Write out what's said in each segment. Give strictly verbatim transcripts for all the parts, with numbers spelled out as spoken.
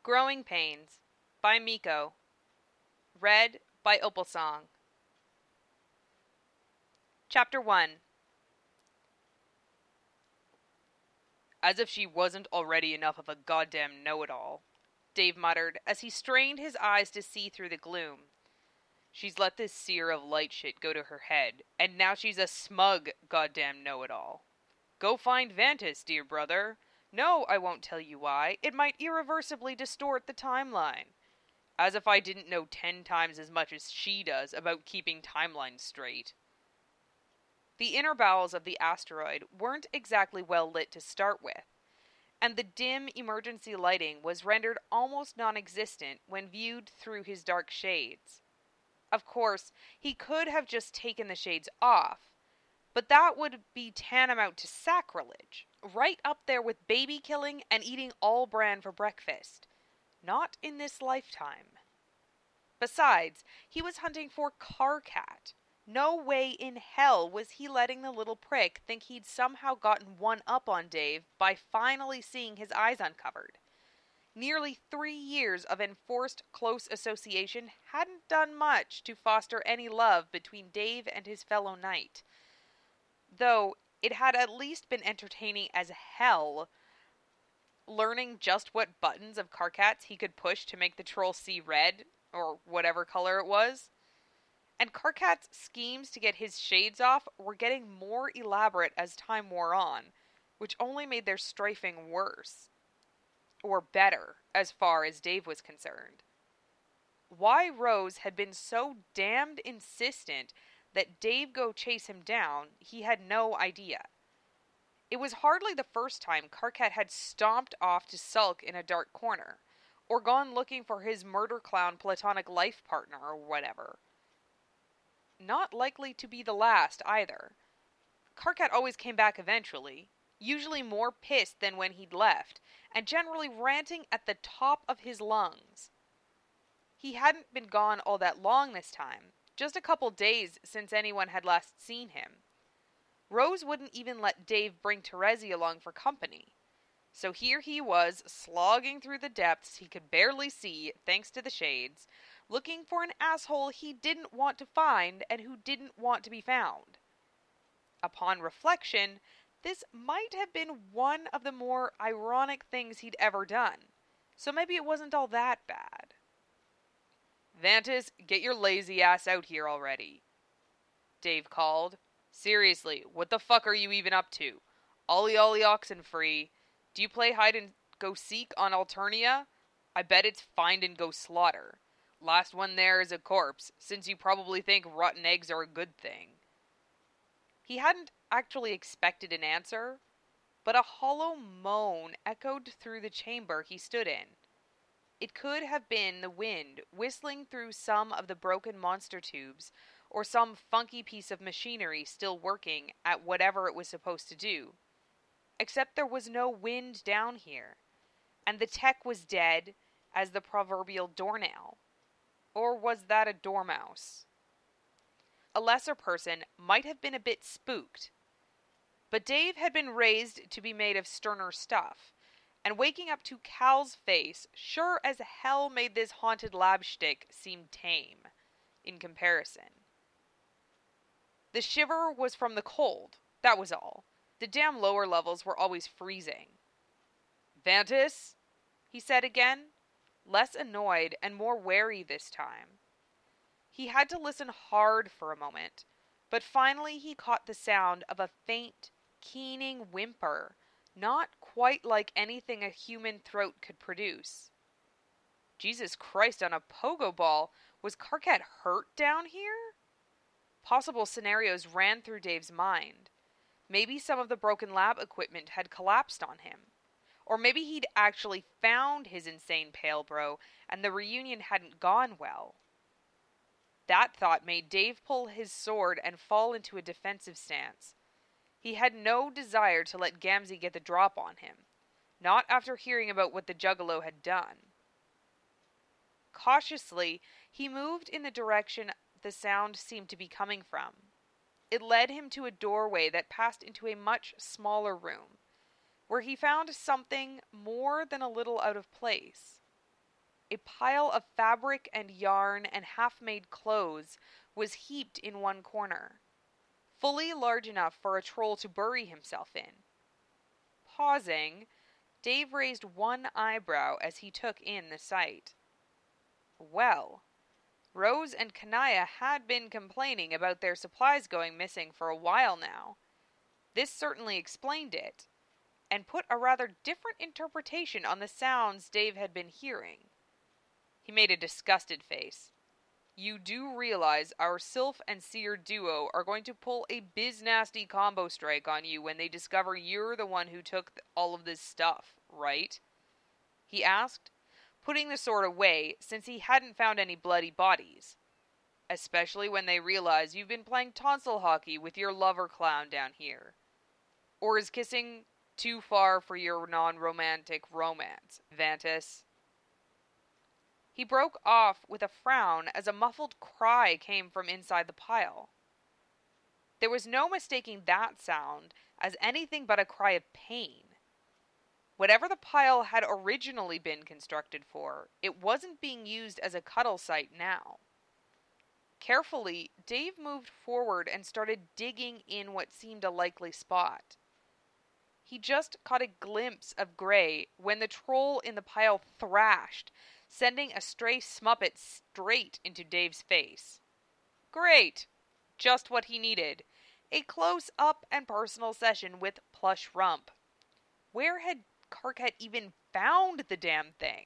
Growing Pains by Miko. Read by Opalsong. Chapter one. As if she wasn't already enough of a goddamn know-it-all, Dave muttered as he strained his eyes to see through the gloom. She's let this seer of light shit go to her head, and now she's a smug goddamn know-it-all. Go find Vantis, dear brother. No, I won't tell you why. It might irreversibly distort the timeline. As if I didn't know ten times as much as she does about keeping timelines straight. The inner bowels of the asteroid weren't exactly well lit to start with, and the dim emergency lighting was rendered almost non-existent when viewed through his dark shades. Of course, he could have just taken the shades off, but that would be tantamount to sacrilege, right up there with baby killing and eating all bran for breakfast. Not in this lifetime. Besides, he was hunting for Karkat. No way in hell was he letting the little prick think he'd somehow gotten one up on Dave by finally seeing his eyes uncovered. Nearly three years of enforced close association hadn't done much to foster any love between Dave and his fellow knight. Though it had at least been entertaining as hell, learning just what buttons of Karkat's he could push to make the troll see red, or whatever color it was. And Karkat's schemes to get his shades off were getting more elaborate as time wore on, which only made their strafing worse. Or better, as far as Dave was concerned. Why Rose had been so damned insistent that Dave go chase him down, he had no idea. It was hardly the first time Karkat had stomped off to sulk in a dark corner, or gone looking for his murder clown platonic life partner or whatever. Not likely to be the last either. Karkat always came back eventually, usually more pissed than when he'd left, and generally ranting at the top of his lungs. He hadn't been gone all that long this time, just a couple days since anyone had last seen him. Rose wouldn't even let Dave bring Terezi along for company. So here he was, slogging through the depths he could barely see, thanks to the shades, looking for an asshole he didn't want to find and who didn't want to be found. Upon reflection, this might have been one of the more ironic things he'd ever done, so maybe it wasn't all that bad. Vantis, get your lazy ass out here already, Dave called. Seriously, what the fuck are you even up to? Ollie Ollie Oxenfree. Do you play hide and go seek on Alternia? I bet it's find and go slaughter. Last one there is a corpse, since you probably think rotten eggs are a good thing. He hadn't actually expected an answer, but a hollow moan echoed through the chamber he stood in. It could have been the wind whistling through some of the broken monster tubes, or some funky piece of machinery still working at whatever it was supposed to do. Except there was no wind down here, and the tech was dead as the proverbial doornail. Or was that a dormouse? A lesser person might have been a bit spooked, but Dave had been raised to be made of sterner stuff, and waking up to Cal's face sure as hell made this haunted lab shtick seem tame, in comparison. The shiver was from the cold, that was all. The damn lower levels were always freezing. Vantis, he said again, less annoyed and more wary this time. He had to listen hard for a moment, but finally he caught the sound of a faint, keening whimper, not quite like anything a human throat could produce. Jesus Christ on a pogo ball, was Karkat hurt down here? Possible scenarios ran through Dave's mind. Maybe some of the broken lab equipment had collapsed on him. Or maybe he'd actually found his insane pale bro, and the reunion hadn't gone well. That thought made Dave pull his sword and fall into a defensive stance. He had no desire to let Gamzee get the drop on him, not after hearing about what the Juggalo had done. Cautiously, he moved in the direction the sound seemed to be coming from. It led him to a doorway that passed into a much smaller room, where he found something more than a little out of place. a pile of fabric and yarn and half-made clothes was heaped in one corner, fully large enough for a troll to bury himself in. Pausing, Dave raised one eyebrow as he took in the sight. Well, Rose and Kanaya had been complaining about their supplies going missing for a while now. This certainly explained it, and put a rather different interpretation on the sounds Dave had been hearing. He made a disgusted face. You do realize our Sylph and Seer duo are going to pull a biz-nasty combo strike on you when they discover you're the one who took all of this stuff, right? He asked, putting the sword away since he hadn't found any bloody bodies. Especially when they realize you've been playing tonsil hockey with your lover clown down here. Or is kissing too far for your non-romantic romance, Vantis? He broke off with a frown as a muffled cry came from inside the pile. There was no mistaking that sound as anything but a cry of pain. Whatever the pile had originally been constructed for, it wasn't being used as a cuddle site now. Carefully, Dave moved forward and started digging in what seemed a likely spot. He just caught a glimpse of Gray when the troll in the pile thrashed, sending a stray smuppet straight into Dave's face. Great! Just what he needed. A close-up and personal session with Plush Rump. Where had Karkat even found the damn thing?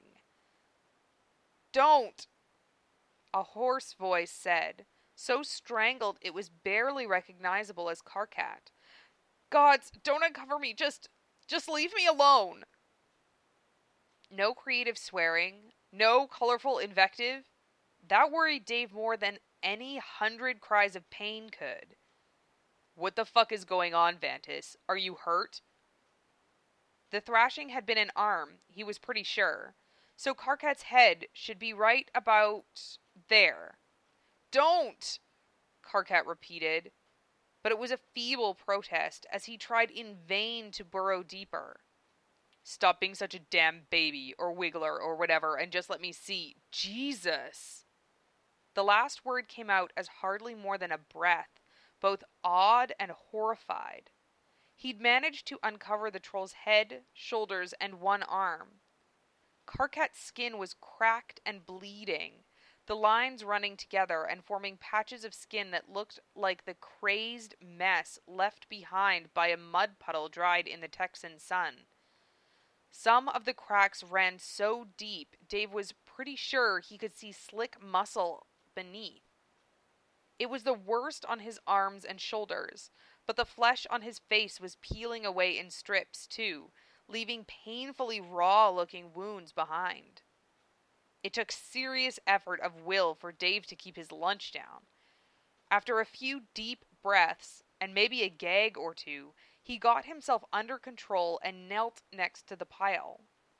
Don't! A hoarse voice said, so strangled it was barely recognizable as Karkat. Gods, don't uncover me, just, just leave me alone! No creative swearing, no colorful invective. That worried Dave more than any hundred cries of pain could. What the fuck is going on, Vantis? Are you hurt? The thrashing had been an arm, he was pretty sure, so Karkat's head should be right about there. Don't! Karkat repeated, but it was a feeble protest as he tried in vain to burrow deeper. Stop being such a damn baby, or wiggler, or whatever, and just let me see. Jesus! The last word came out as hardly more than a breath, both awed and horrified. He'd managed to uncover the troll's head, shoulders, and one arm. Karkat's skin was cracked and bleeding, the lines running together and forming patches of skin that looked like the crazed mess left behind by a mud puddle dried in the Texan sun. Some of the cracks ran so deep, Dave was pretty sure he could see slick muscle beneath. It was the worst on his arms and shoulders, but the flesh on his face was peeling away in strips, too, leaving painfully raw-looking wounds behind. It took serious effort of will for Dave to keep his lunch down. After a few deep breaths, and maybe a gag or two, he got himself under control and knelt next to the pile.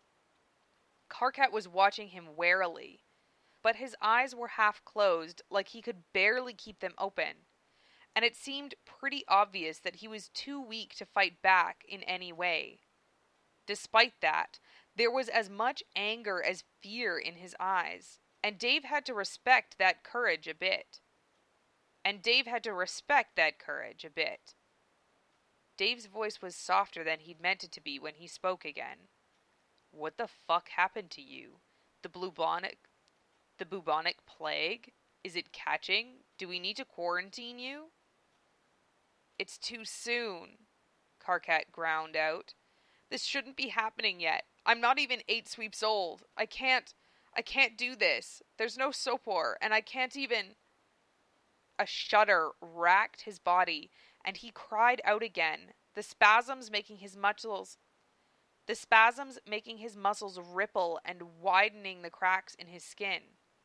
Karkat was watching him warily, but his eyes were half closed, like he could barely keep them open, and it seemed pretty obvious that he was too weak to fight back in any way. Despite that, there was as much anger as fear in his eyes, and Dave had to respect that courage a bit. And Dave had to respect that courage a bit. Dave's voice was softer than he'd meant it to be when he spoke again. What the fuck happened to you? The bubonic... The bubonic plague? Is it catching? Do we need to quarantine you? It's too soon, Karkat ground out. This shouldn't be happening yet. I'm not even eight sweeps old. I can't... I can't do this. There's no sopor, and I can't even... A shudder racked his body, and he cried out again, the spasms making his muscles... The spasms making his muscles ripple and widening the cracks in his skin.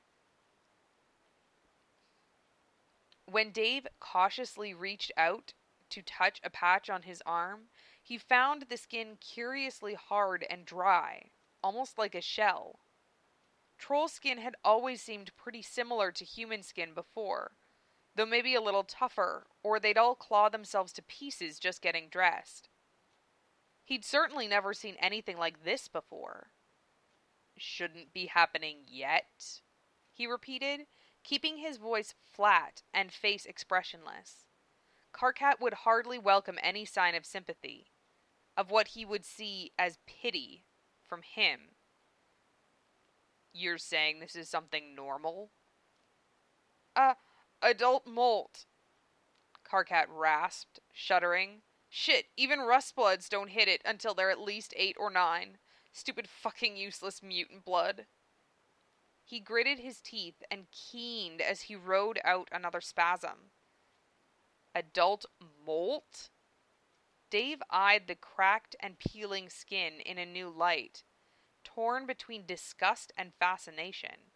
When Dave cautiously reached out to touch a patch on his arm, he found the skin curiously hard and dry, almost like a shell. Troll skin had always seemed pretty similar to human skin before, though maybe a little tougher, or they'd all claw themselves to pieces just getting dressed. He'd certainly never seen anything like this before. Shouldn't be happening yet, he repeated, keeping his voice flat and face expressionless. Karkat would hardly welcome any sign of sympathy, of what he would see as pity, from him. You're saying this is something normal? Uh, adult molt, Karkat rasped, shuddering. Shit, even Rustbloods don't hit it until they're at least eight or nine. Stupid fucking useless mutant blood. He gritted his teeth and keened as he rode out another spasm. Adult molt? Dave eyed the cracked and peeling skin in a new light, torn between disgust and fascination.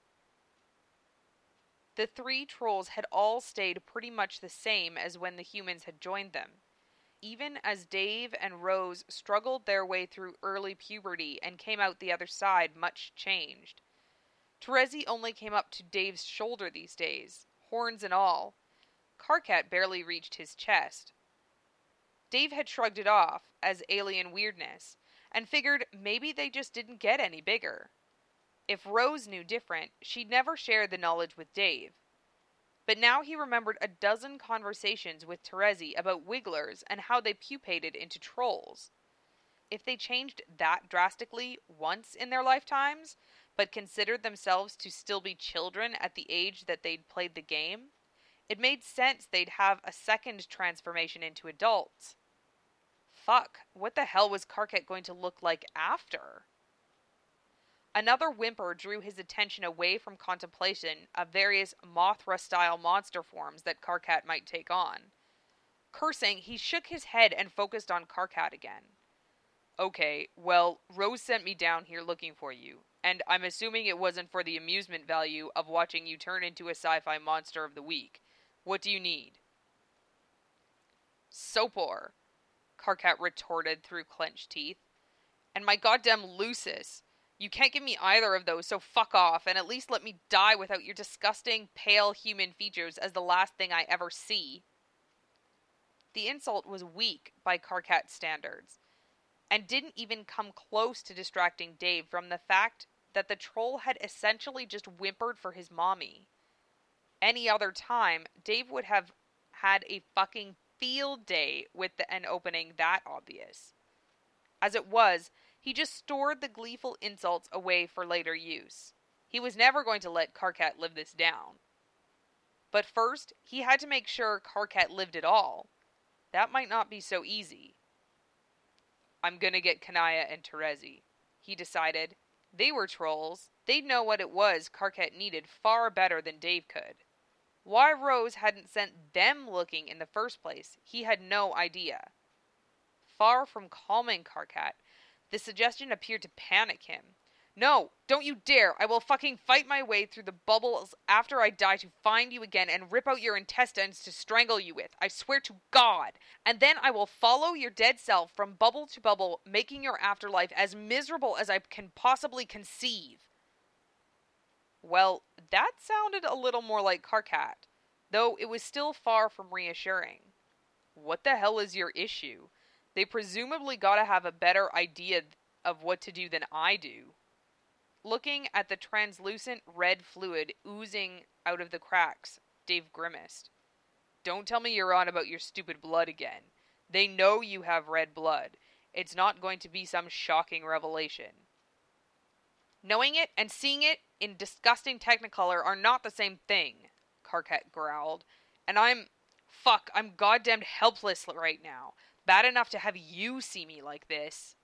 The three trolls had all stayed pretty much the same as when the humans had joined them. Even as Dave and Rose struggled their way through early puberty and came out the other side much changed. Terezi only came up to Dave's shoulder these days, horns and all. Karkat barely reached his chest. Dave had shrugged it off as alien weirdness, and figured maybe they just didn't get any bigger. If Rose knew different, she'd never shared the knowledge with Dave. But now he remembered a dozen conversations with Terezi about wigglers and how they pupated into trolls. If they changed that drastically once in their lifetimes, but considered themselves to still be children at the age that they'd played the game, it made sense they'd have a second transformation into adults. Fuck, what the hell was Karkat going to look like after? Another whimper drew his attention away from contemplation of various Mothra-style monster forms that Karkat might take on. Cursing, he shook his head and focused on Karkat again. Okay, well, Rose sent me down here looking for you, and I'm assuming it wasn't for the amusement value of watching you turn into a sci-fi monster of the week. What do you need? Sopor, Karkat retorted through clenched teeth. And my goddamn Lucis. You can't give me either of those, so fuck off, and at least let me die without your disgusting, pale human features as the last thing I ever see. The insult was weak by Karkat's standards, and didn't even come close to distracting Dave from the fact that the troll had essentially just whimpered for his mommy. Any other time, Dave would have had a fucking field day with the, an opening that obvious. As it was, he just stored the gleeful insults away for later use. He was never going to let Karkat live this down. But first, he had to make sure Karkat lived at all. That might not be so easy. I'm gonna get Kanaya and Terezi, he decided. They were trolls. They'd know what it was Karkat needed far better than Dave could. Why Rose hadn't sent them looking in the first place, he had no idea. Far from calming Karkat, the suggestion appeared to panic him. No, don't you dare! I will fucking fight my way through the bubbles after I die to find you again and rip out your intestines to strangle you with. I swear to God! And then I will follow your dead self from bubble to bubble, making your afterlife as miserable as I can possibly conceive. Well, that sounded a little more like Karkat, though it was still far from reassuring. What the hell is your issue? They presumably gotta have a better idea of what to do than I do. Looking at the translucent red fluid oozing out of the cracks, Dave grimaced. Don't tell me you're on about your stupid blood again. They know you have red blood. It's not going to be some shocking revelation. Knowing it and seeing it in disgusting technicolor are not the same thing, Karkat growled. And I'm... Fuck, I'm goddamned helpless right now. Bad enough to have you see me like this.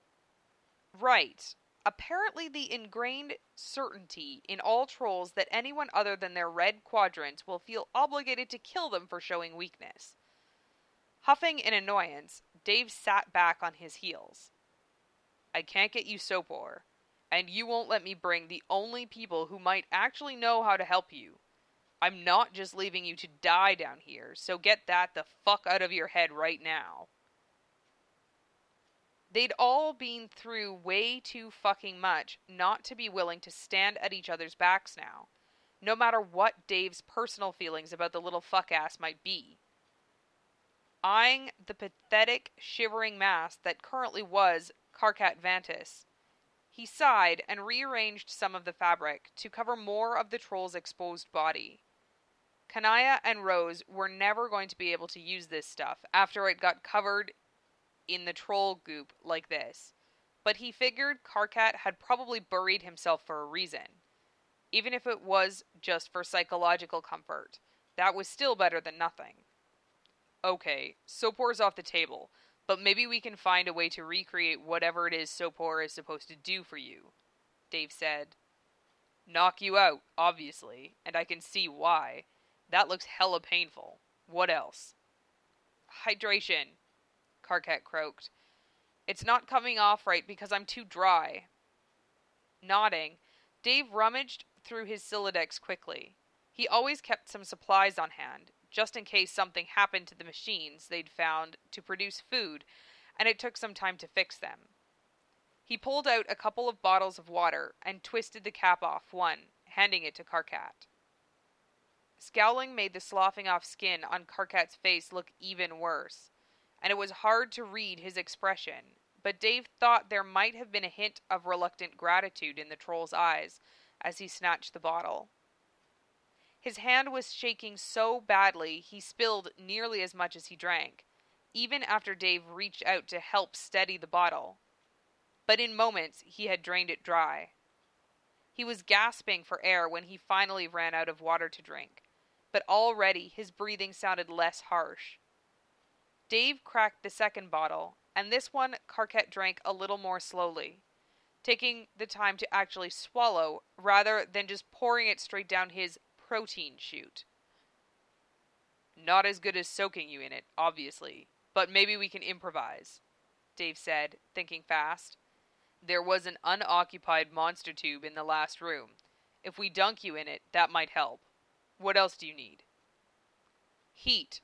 Right. Apparently the ingrained certainty in all trolls that anyone other than their red quadrants will feel obligated to kill them for showing weakness. Huffing in annoyance, Dave sat back on his heels. I can't get you Sopor, and you won't let me bring the only people who might actually know how to help you. I'm not just leaving you to die down here, so get that the fuck out of your head right now. They'd all been through way too fucking much not to be willing to stand at each other's backs now, no matter what Dave's personal feelings about the little fuck-ass might be. Eyeing the pathetic, shivering mass that currently was Karkat Vantis, He sighed and rearranged some of the fabric to cover more of the troll's exposed body. Kanaya and Rose were never going to be able to use this stuff after it got covered in the troll goop like this, but he figured Karkat had probably buried himself for a reason. Even if it was just for psychological comfort, that was still better than nothing. Okay, Sopor's off the table, but maybe we can find a way to recreate whatever it is Sopor is supposed to do for you, Dave said. Knock you out, obviously, and I can see why. That looks hella painful. What else? Hydration, Karkat croaked. It's not coming off right because I'm too dry. Nodding, Dave rummaged through his Sylladex quickly. He always kept some supplies on hand, just in case something happened to the machines they'd found to produce food, and it took some time to fix them. He pulled out a couple of bottles of water and twisted the cap off one, handing it to Karkat. Scowling made the sloughing off skin on Karkat's face look even worse, and it was hard to read his expression, but Dave thought there might have been a hint of reluctant gratitude in the troll's eyes as he snatched the bottle. His hand was shaking so badly he spilled nearly as much as he drank, even after Dave reached out to help steady the bottle. But in moments he had drained it dry. He was gasping for air when he finally ran out of water to drink, but already his breathing sounded less harsh. Dave cracked the second bottle, and this one Karkat drank a little more slowly, taking the time to actually swallow rather than just pouring it straight down his protein chute. Not as good as soaking you in it, obviously, but maybe we can improvise, Dave said, thinking fast. There was an unoccupied monster tube in the last room. If we dunk you in it, that might help. What else do you need? Heat,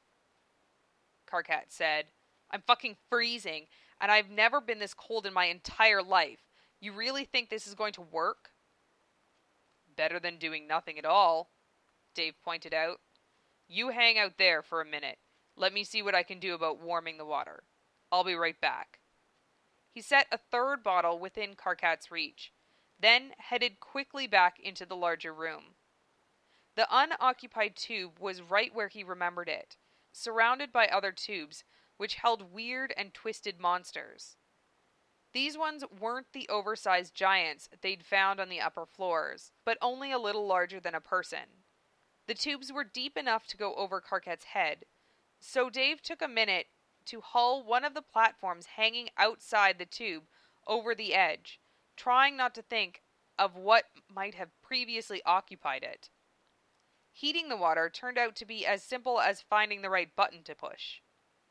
Karkat said. I'm fucking freezing, and I've never been this cold in my entire life. You really think this is going to work? Better than doing nothing at all, Dave pointed out. You hang out there for a minute. Let me see what I can do about warming the water. I'll be right back. He set a third bottle within Karkat's reach, then headed quickly back into the larger room. The unoccupied tube was right where he remembered it, surrounded by other tubes which held weird and twisted monsters. These ones weren't the oversized giants they'd found on the upper floors, but only a little larger than a person. The tubes were deep enough to go over Karkat's head, so Dave took a minute to haul one of the platforms hanging outside the tube over the edge, trying not to think of what might have previously occupied it. Heating the water turned out to be as simple as finding the right button to push.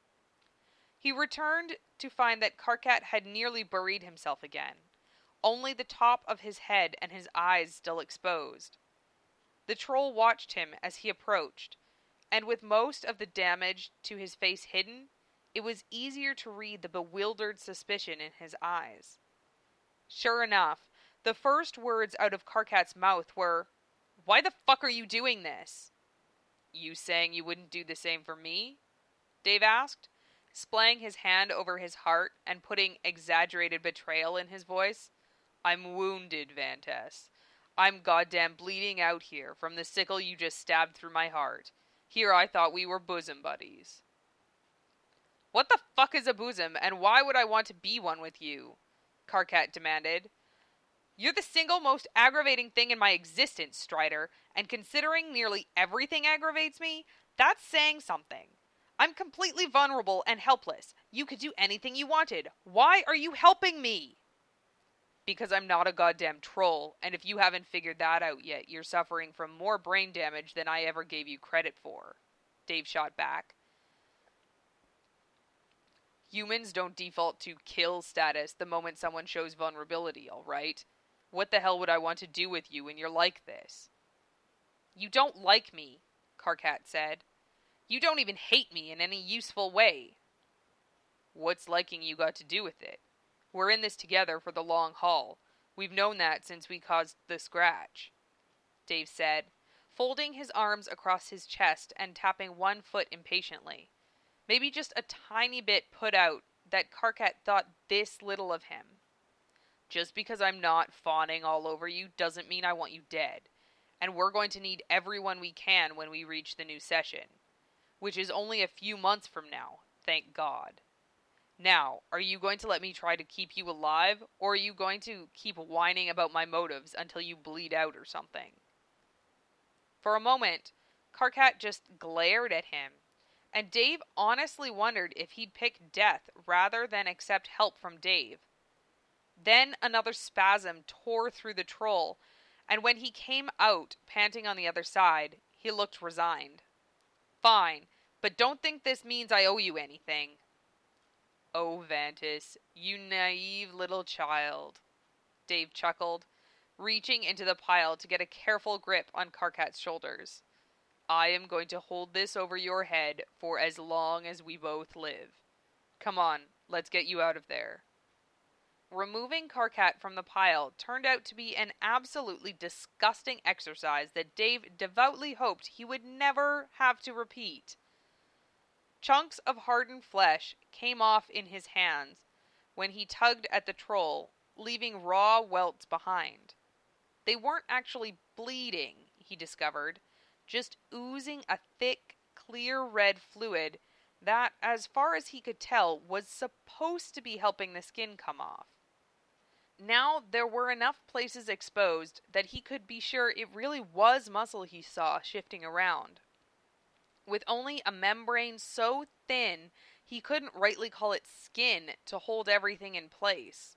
He returned to find that Karkat had nearly buried himself again, only the top of his head and his eyes still exposed. The troll watched him as he approached, and with most of the damage to his face hidden, it was easier to read the bewildered suspicion in his eyes. Sure enough, the first words out of Karkat's mouth were, "Why the fuck are you doing this?" You saying you wouldn't do the same for me? Dave asked, splaying his hand over his heart and putting exaggerated betrayal in his voice. I'm wounded, Vantas. I'm goddamn bleeding out here from the sickle you just stabbed through my heart. Here I thought we were bosom buddies. What the fuck is a bosom, and why would I want to be one with you? Karkat demanded. You're the single most aggravating thing in my existence, Strider, and considering nearly everything aggravates me, that's saying something. I'm completely vulnerable and helpless. You could do anything you wanted. Why are you helping me? Because I'm not a goddamn troll, and if you haven't figured that out yet, you're suffering from more brain damage than I ever gave you credit for, Dave shot back. Humans don't default to kill status the moment someone shows vulnerability, alright? What the hell would I want to do with you when you're like this? You don't like me, Karkat said. You don't even hate me in any useful way. What's liking you got to do with it? We're in this together for the long haul. We've known that since we caused the scratch, Dave said, folding his arms across his chest and tapping one foot impatiently. Maybe just a tiny bit put out that Karkat thought this little of him. Just because I'm not fawning all over you doesn't mean I want you dead. And we're going to need everyone we can when we reach the new session. Which is only a few months from now, thank God. Now, are you going to let me try to keep you alive, or are you going to keep whining about my motives until you bleed out or something? For a moment, Karkat just glared at him, and Dave honestly wondered if he'd pick death rather than accept help from Dave. Then another spasm tore through the troll, and when he came out, panting on the other side, he looked resigned. Fine, but don't think this means I owe you anything. Oh, Vantis, you naive little child, Dave chuckled, reaching into the pile to get a careful grip on Karkat's shoulders. I am going to hold this over your head for as long as we both live. Come on, let's get you out of there. Removing Karkat from the pile turned out to be an absolutely disgusting exercise that Dave devoutly hoped he would never have to repeat. Chunks of hardened flesh came off in his hands when he tugged at the troll, leaving raw welts behind. They weren't actually bleeding, he discovered, just oozing a thick, clear red fluid that, as far as he could tell, was supposed to be helping the skin come off. Now there were enough places exposed that he could be sure it really was muscle he saw shifting around. With only a membrane so thin he couldn't rightly call it skin to hold everything in place.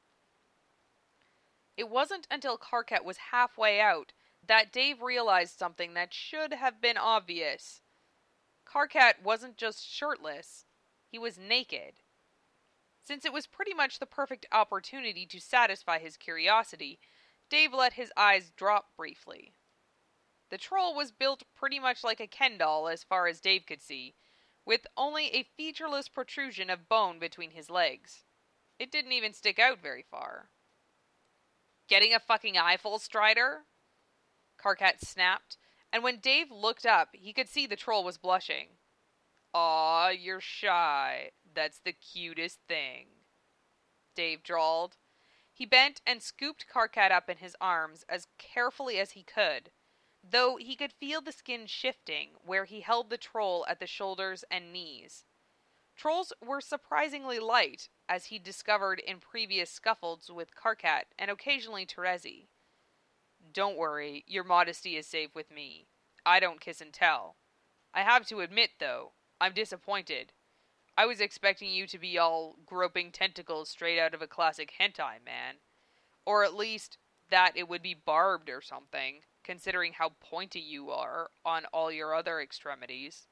It wasn't until Karkat was halfway out that Dave realized something that should have been obvious. Karkat wasn't just shirtless, he was naked. Since it was pretty much the perfect opportunity to satisfy his curiosity, Dave let his eyes drop briefly. The troll was built pretty much like a Ken doll as far as Dave could see, with only a featureless protrusion of bone between his legs. It didn't even stick out very far. Getting a fucking eyeful, Strider? Karkat snapped, and when Dave looked up, he could see the troll was blushing. Aw, you're shy. That's the cutest thing, Dave drawled. He bent and scooped Karkat up in his arms as carefully as he could, though he could feel the skin shifting where he held the troll at the shoulders and knees. Trolls were surprisingly light, as he discovered in previous scuffles with Karkat and occasionally Terezi. Don't worry, your modesty is safe with me. I don't kiss and tell. I have to admit, though, I'm disappointed. I was expecting you to be all groping tentacles straight out of a classic hentai, man. Or at least that it would be barbed or something, considering how pointy you are on all your other extremities.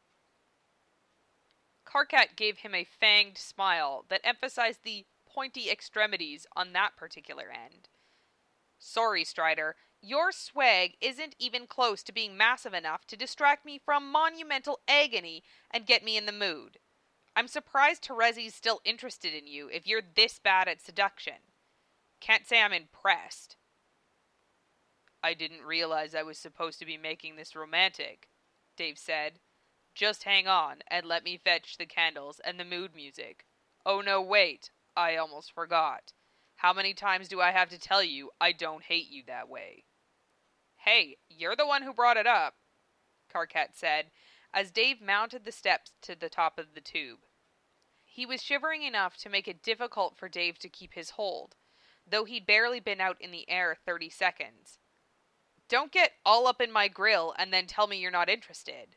Karkat gave him a fanged smile that emphasized the pointy extremities on that particular end. Sorry, Strider, your swag isn't even close to being massive enough to distract me from monumental agony and get me in the mood. I'm surprised Terezi's still interested in you if you're this bad at seduction. Can't say I'm impressed. I didn't realize I was supposed to be making this romantic, Dave said. Just hang on and let me fetch the candles and the mood music. Oh no, wait, I almost forgot. How many times do I have to tell you I don't hate you that way? Hey, you're the one who brought it up, Karkat said, as Dave mounted the steps to the top of the tube. He was shivering enough to make it difficult for Dave to keep his hold, though he'd barely been out in the air thirty seconds. Don't get all up in my grill and then tell me you're not interested.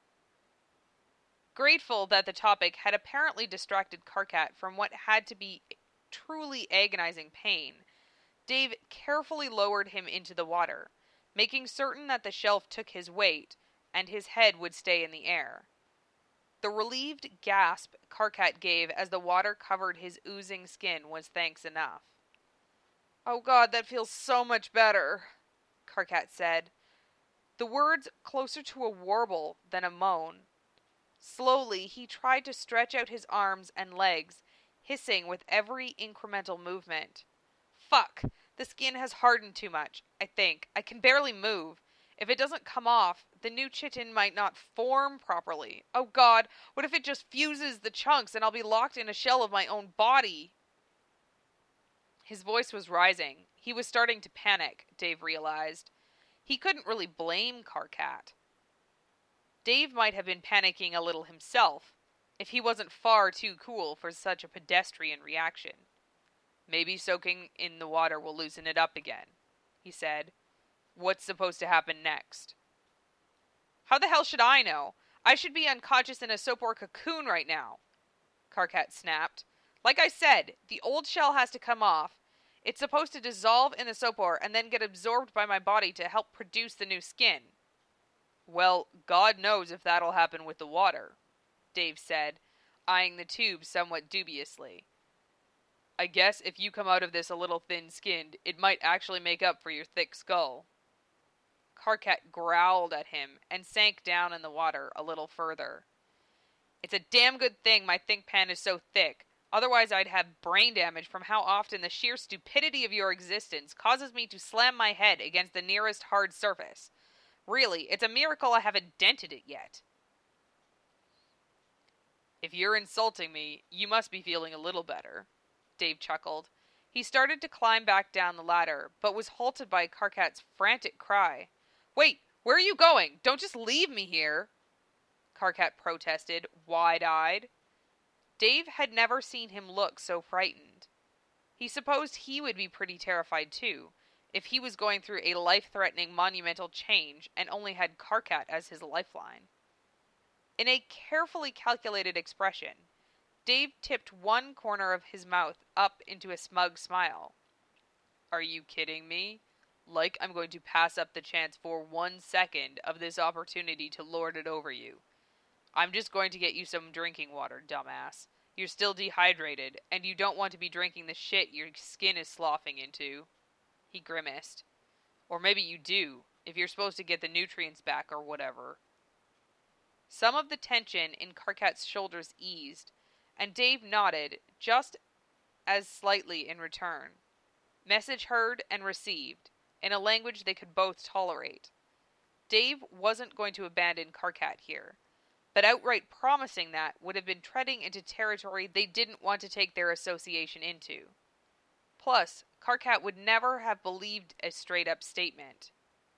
Grateful that the topic had apparently distracted Karkat from what had to be truly agonizing pain, Dave carefully lowered him into the water, making certain that the shelf took his weight and his head would stay in the air. The relieved gasp Karkat gave as the water covered his oozing skin was thanks enough. Oh God, that feels so much better, Karkat said, the words closer to a warble than a moan. Slowly, he tried to stretch out his arms and legs, hissing with every incremental movement. Fuck, the skin has hardened too much, I think. I can barely move. If it doesn't come off, the new chitin might not form properly. Oh God, what if it just fuses the chunks and I'll be locked in a shell of my own body? His voice was rising. He was starting to panic, Dave realized. He couldn't really blame Karkat. Dave might have been panicking a little himself, if he wasn't far too cool for such a pedestrian reaction. Maybe soaking in the water will loosen it up again, he said. What's supposed to happen next? How the hell should I know? I should be unconscious in a Sopor cocoon right now, Karkat snapped. Like I said, the old shell has to come off. It's supposed to dissolve in the Sopor and then get absorbed by my body to help produce the new skin. Well, God knows if that'll happen with the water, Dave said, eyeing the tube somewhat dubiously. I guess if you come out of this a little thin-skinned, it might actually make up for your thick skull. Karkat growled at him and sank down in the water a little further. It's a damn good thing my think pan is so thick. Otherwise I'd have brain damage from how often the sheer stupidity of your existence causes me to slam my head against the nearest hard surface. Really, it's a miracle I haven't dented it yet. If you're insulting me, you must be feeling a little better, Dave chuckled. He started to climb back down the ladder, but was halted by Karkat's frantic cry. Wait, where are you going? Don't just leave me here, Karkat protested, wide-eyed. Dave had never seen him look so frightened. He supposed he would be pretty terrified too, if he was going through a life-threatening monumental change and only had Karkat as his lifeline. In a carefully calculated expression, Dave tipped one corner of his mouth up into a smug smile. Are you kidding me? Like I'm going to pass up the chance for one second of this opportunity to lord it over you. I'm just going to get you some drinking water, dumbass. You're still dehydrated, and you don't want to be drinking the shit your skin is sloughing into. He grimaced. Or maybe you do, if you're supposed to get the nutrients back or whatever. Some of the tension in Karkat's shoulders eased, and Dave nodded just as slightly in return. Message heard and received, in a language they could both tolerate. Dave wasn't going to abandon Karkat here, but outright promising that would have been treading into territory they didn't want to take their association into. Plus, Karkat would never have believed a straight-up statement.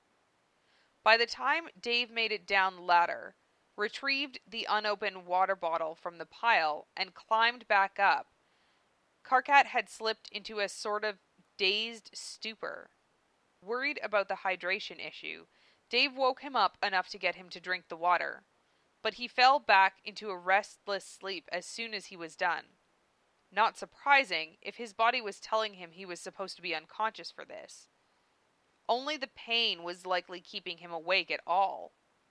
By the time Dave made it down the ladder, retrieved the unopened water bottle from the pile, and climbed back up, Karkat had slipped into a sort of dazed stupor. Worried about the hydration issue, Dave woke him up enough to get him to drink the water, but he fell back into a restless sleep as soon as he was done. Not surprising, if his body was telling him he was supposed to be unconscious for this. Only the pain was likely keeping him awake at all.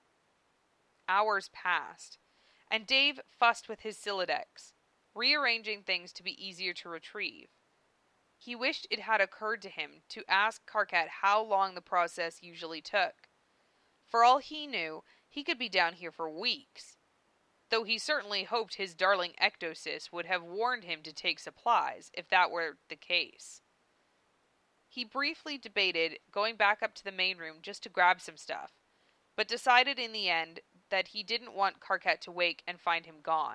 Hours passed, and Dave fussed with his Sylladex, rearranging things to be easier to retrieve. He wished it had occurred to him to ask Karkat how long the process usually took. For all he knew, he could be down here for weeks, though he certainly hoped his darling Ectosis would have warned him to take supplies, if that were the case. He briefly debated going back up to the main room just to grab some stuff, but decided in the end that he didn't want Karkat to wake and find him gone.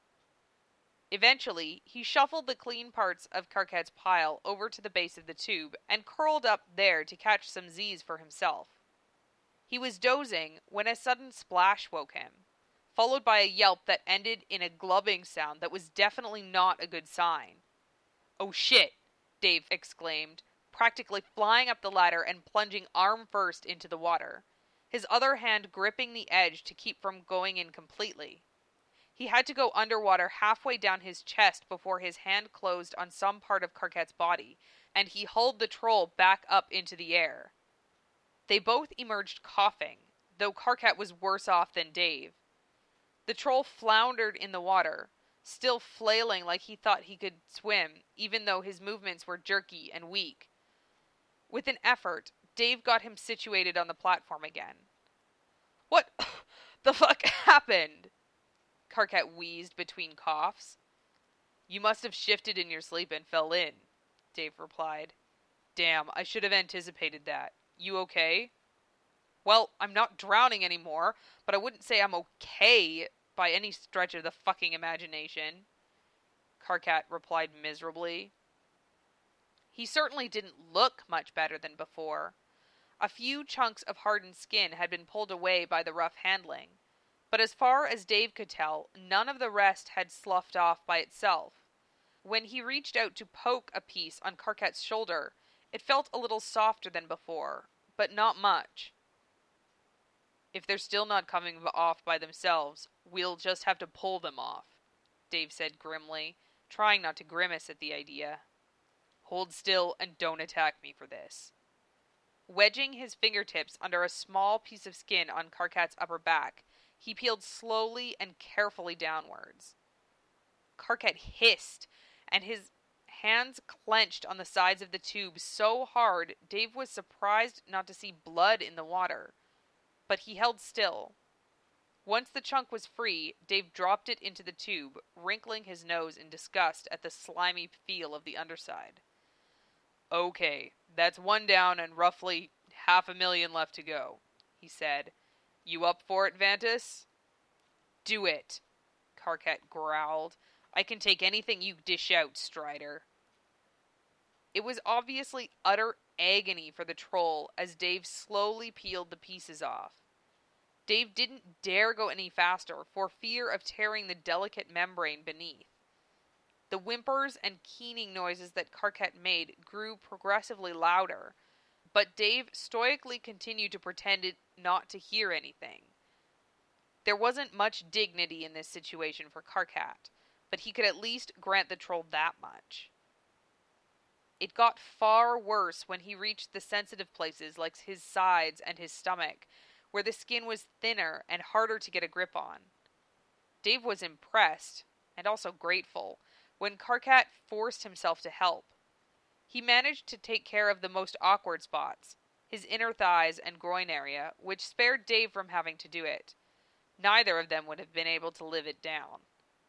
Eventually, he shuffled the clean parts of Karkat's pile over to the base of the tube and curled up there to catch some Z's for himself. He was dozing when a sudden splash woke him, followed by a yelp that ended in a glubbing sound that was definitely not a good sign. "Oh shit!" Dave exclaimed, practically flying up the ladder and plunging arm first into the water, his other hand gripping the edge to keep from going in completely. He had to go underwater halfway down his chest before his hand closed on some part of Karkat's body, and he hauled the troll back up into the air. They both emerged coughing, though Karkat was worse off than Dave. The troll floundered in the water, still flailing like he thought he could swim, even though his movements were jerky and weak. With an effort, Dave got him situated on the platform again. "What the fuck happened?" Karkat wheezed between coughs. "You must have shifted in your sleep and fell in," Dave replied. "Damn, I should have anticipated that. You okay?" "Well, I'm not drowning anymore, but I wouldn't say I'm okay by any stretch of the fucking imagination," Karkat replied miserably. He certainly didn't look much better than before. A few chunks of hardened skin had been pulled away by the rough handling, but as far as Dave could tell, none of the rest had sloughed off by itself. When he reached out to poke a piece on Karkat's shoulder, it felt a little softer than before, but not much. "If they're still not coming off by themselves, we'll just have to pull them off," Dave said grimly, trying not to grimace at the idea. "Hold still and don't attack me for this." Wedging his fingertips under a small piece of skin on Karkat's upper back, he peeled slowly and carefully downwards. Karkat hissed, and his hands clenched on the sides of the tube so hard Dave was surprised not to see blood in the water. But he held still. Once the chunk was free, Dave dropped it into the tube, wrinkling his nose in disgust at the slimy feel of the underside. "Okay, that's one down and roughly half a million left to go," he said. "You up for it, Vantus?" "Do it," Karkat growled. "I can take anything you dish out, Strider." It was obviously utter agony for the troll as Dave slowly peeled the pieces off. Dave didn't dare go any faster for fear of tearing the delicate membrane beneath. The whimpers and keening noises that Karkat made grew progressively louder, but Dave stoically continued to pretend it not to hear anything. There wasn't much dignity in this situation for Karkat, but he could at least grant the troll that much. It got far worse when he reached the sensitive places like his sides and his stomach, where the skin was thinner and harder to get a grip on. Dave was impressed, and also grateful, when Karkat forced himself to help. He managed to take care of the most awkward spots, his inner thighs and groin area, which spared Dave from having to do it. Neither of them would have been able to live it down.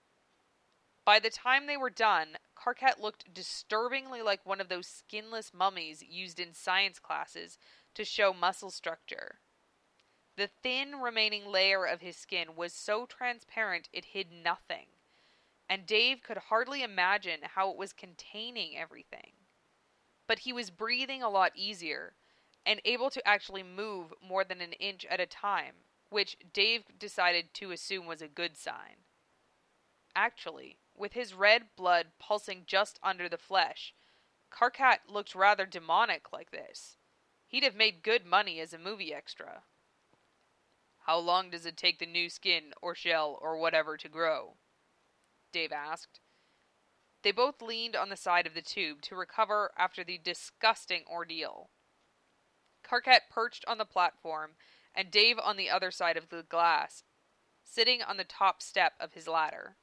By the time they were done, Karkat looked disturbingly like one of those skinless mummies used in science classes to show muscle structure. The thin remaining layer of his skin was so transparent it hid nothing, and Dave could hardly imagine how it was containing everything. But he was breathing a lot easier, and able to actually move more than an inch at a time, which Dave decided to assume was a good sign. Actually, with his red blood pulsing just under the flesh, Karkat looked rather demonic like this. He'd have made good money as a movie extra. "How long does it take the new skin or shell or whatever to grow?" Dave asked. They both leaned on the side of the tube to recover after the disgusting ordeal. Karkat perched on the platform, and Dave on the other side of the glass, sitting on the top step of his ladder.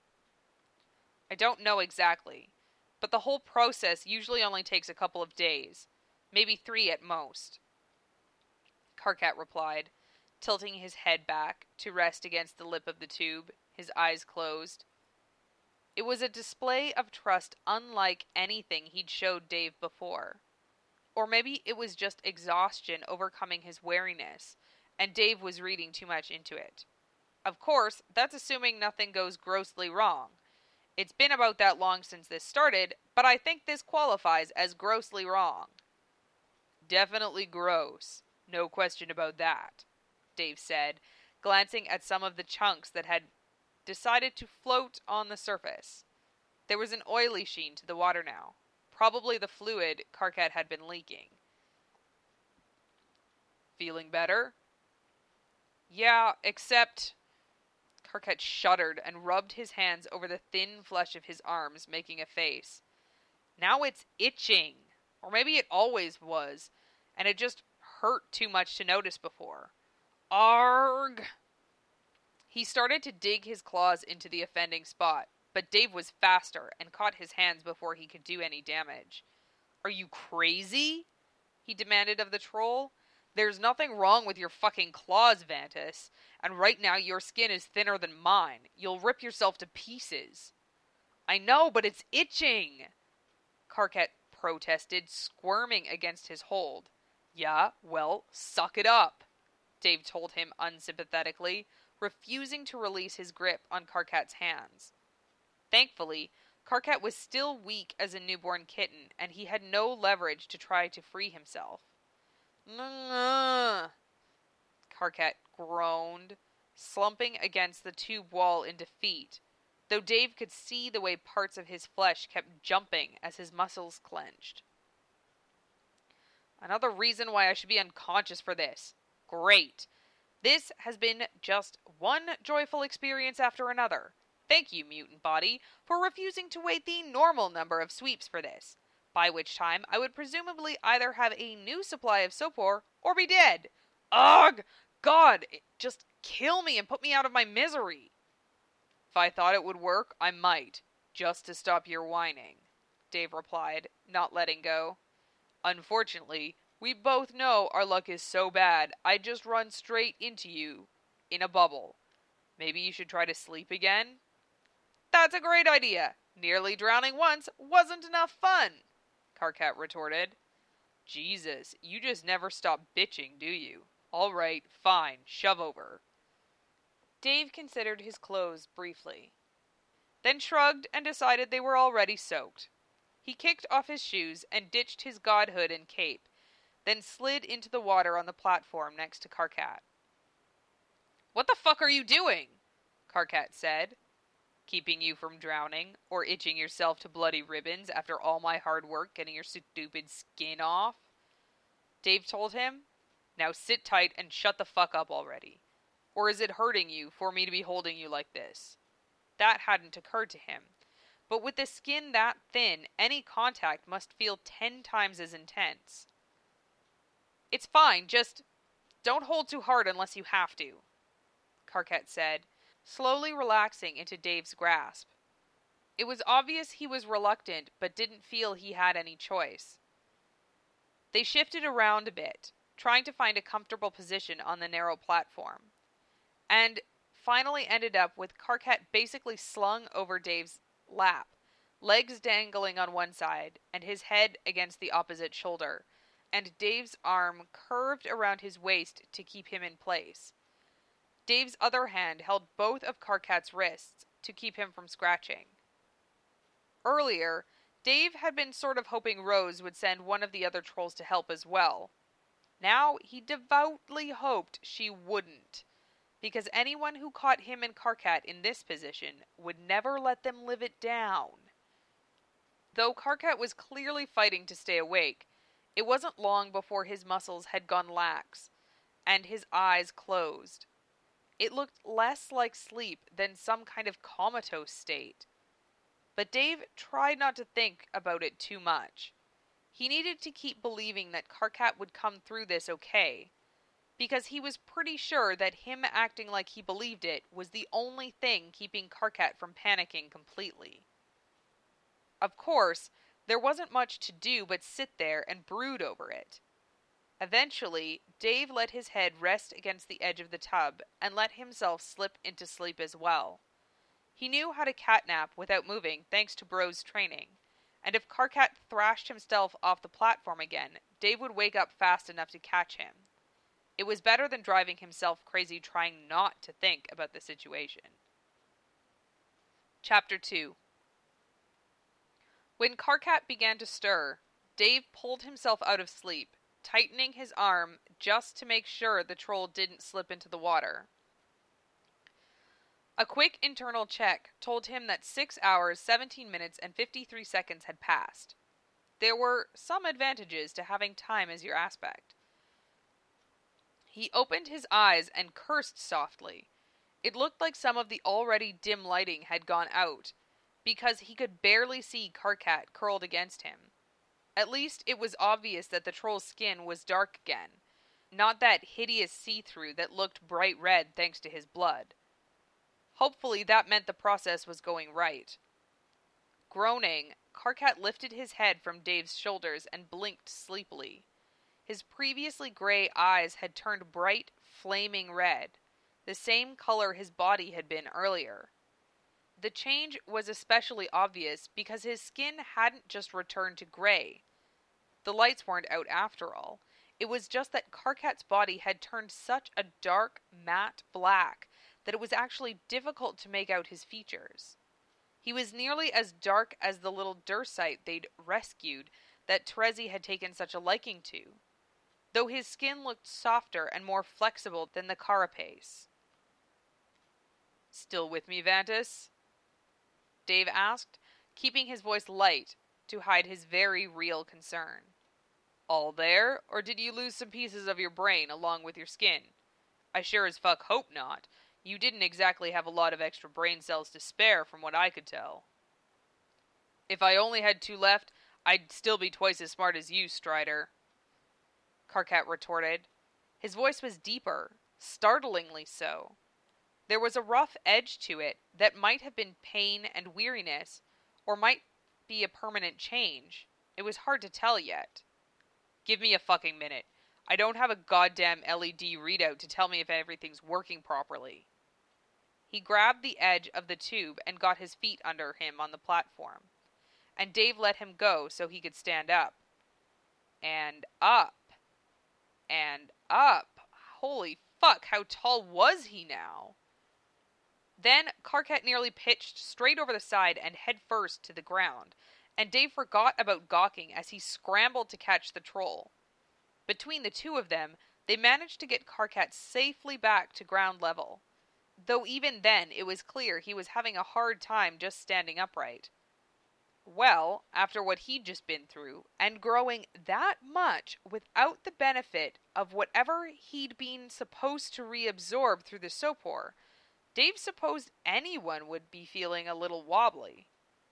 "I don't know exactly, but the whole process usually only takes a couple of days, maybe three at most," Karkat replied, tilting his head back to rest against the lip of the tube, his eyes closed. It was a display of trust unlike anything he'd showed Dave before. Or maybe it was just exhaustion overcoming his wariness, and Dave was reading too much into it. Of course, that's assuming nothing goes grossly wrong. It's been about that long since this started, but I think this qualifies as grossly wrong. "Definitely gross. No question about that," Dave said, glancing at some of the chunks that had decided to float on the surface. There was an oily sheen to the water now, probably the fluid Karkat had been leaking. "Feeling better?" "Yeah, except..." Karkat shuddered and rubbed his hands over the thin flesh of his arms, making a face. "Now it's itching. Or maybe it always was, and it just hurt too much to notice before. Arg!" He started to dig his claws into the offending spot, but Dave was faster and caught his hands before he could do any damage. "Are you crazy?" he demanded of the troll. "There's nothing wrong with your fucking claws, Vantus, and right now your skin is thinner than mine. You'll rip yourself to pieces." "I know, but it's itching!" Karkat protested, squirming against his hold. "Yeah, well, suck it up," Dave told him unsympathetically, refusing to release his grip on Karkat's hands. Thankfully, Karkat was still weak as a newborn kitten, and he had no leverage to try to free himself. Karkat groaned, slumping against the tube wall in defeat, though Dave could see the way parts of his flesh kept jumping as his muscles clenched. Another reason why I should be unconscious for this. Great. This has been just one joyful experience after another. Thank you, mutant body, for refusing to wait the normal number of sweeps for this, by which time I would presumably either have a new supply of sopor or be dead. Ugh! God, just kill me and put me out of my misery. If I thought it would work, I might, just to stop your whining, Dave replied, not letting go. Unfortunately, we both know our luck is so bad, I'd just run straight into you, in a bubble. Maybe you should try to sleep again? That's a great idea. Nearly drowning once wasn't enough fun, Karkat retorted. Jesus, you just never stop bitching, do you? All right, fine, shove over. Dave considered his clothes briefly, then shrugged and decided they were already soaked. He kicked off his shoes and ditched his godhood and cape, then slid into the water on the platform next to Karkat. What the fuck are you doing? Karkat said. Keeping you from drowning, or itching yourself to bloody ribbons after all my hard work getting your stupid skin off? Dave told him. Now sit tight and shut the fuck up already. Or is it hurting you for me to be holding you like this? That hadn't occurred to him. But with the skin that thin, any contact must feel ten times as intense. It's fine, just don't hold too hard unless you have to, Karkat said, slowly relaxing into Dave's grasp. It was obvious he was reluctant, but didn't feel he had any choice. They shifted around a bit, trying to find a comfortable position on the narrow platform, and finally ended up with Karkat basically slung over Dave's lap, legs dangling on one side, and his head against the opposite shoulder, and Dave's arm curved around his waist to keep him in place. Dave's other hand held both of Karkat's wrists to keep him from scratching. Earlier, Dave had been sort of hoping Rose would send one of the other trolls to help as well. Now he devoutly hoped she wouldn't, because anyone who caught him and Karkat in this position would never let them live it down. Though Karkat was clearly fighting to stay awake, it wasn't long before his muscles had gone lax, and his eyes closed. It looked less like sleep than some kind of comatose state. But Dave tried not to think about it too much. He needed to keep believing that Karkat would come through this okay, because he was pretty sure that him acting like he believed it was the only thing keeping Karkat from panicking completely. Of course, there wasn't much to do but sit there and brood over it. Eventually, Dave let his head rest against the edge of the tub and let himself slip into sleep as well. He knew how to catnap without moving thanks to Bro's training, and if Karkat thrashed himself off the platform again, Dave would wake up fast enough to catch him. It was better than driving himself crazy trying not to think about the situation. Chapter two. When Karkat began to stir, Dave pulled himself out of sleep, tightening his arm just to make sure the troll didn't slip into the water. A quick internal check told him that six hours, seventeen minutes, and fifty-three seconds had passed. There were some advantages to having time as your aspect. He opened his eyes and cursed softly. It looked like some of the already dim lighting had gone out, because he could barely see Karkat curled against him. At least it was obvious that the troll's skin was dark again, not that hideous see-through that looked bright red thanks to his blood. Hopefully that meant the process was going right. Groaning, Karkat lifted his head from Dave's shoulders and blinked sleepily. His previously gray eyes had turned bright, flaming red, the same color his body had been earlier. The change was especially obvious because his skin hadn't just returned to gray. The lights weren't out after all. It was just that Karkat's body had turned such a dark, matte black that it was actually difficult to make out his features. He was nearly as dark as the little Dursite they'd rescued that Terezi had taken such a liking to, though his skin looked softer and more flexible than the carapace. "Still with me, Vantus?" Dave asked, keeping his voice light to hide his very real concern. "All there, or did you lose some pieces of your brain along with your skin? I sure as fuck hope not. You didn't exactly have a lot of extra brain cells to spare from what I could tell." "If I only had two left, I'd still be twice as smart as you, Strider," Karkat retorted. His voice was deeper, startlingly so. There was a rough edge to it that might have been pain and weariness, or might be a permanent change. It was hard to tell yet. "Give me a fucking minute. I don't have a goddamn L E D readout to tell me if everything's working properly." He grabbed the edge of the tube and got his feet under him on the platform, and Dave let him go so he could stand up. And up. And up. Holy fuck, how tall was he now? Then Karkat nearly pitched straight over the side and head first to the ground, and Dave forgot about gawking as he scrambled to catch the troll. Between the two of them, they managed to get Karkat safely back to ground level, though even then it was clear he was having a hard time just standing upright. Well, after what he'd just been through, and growing that much without the benefit of whatever he'd been supposed to reabsorb through the sopor, Dave supposed anyone would be feeling a little wobbly.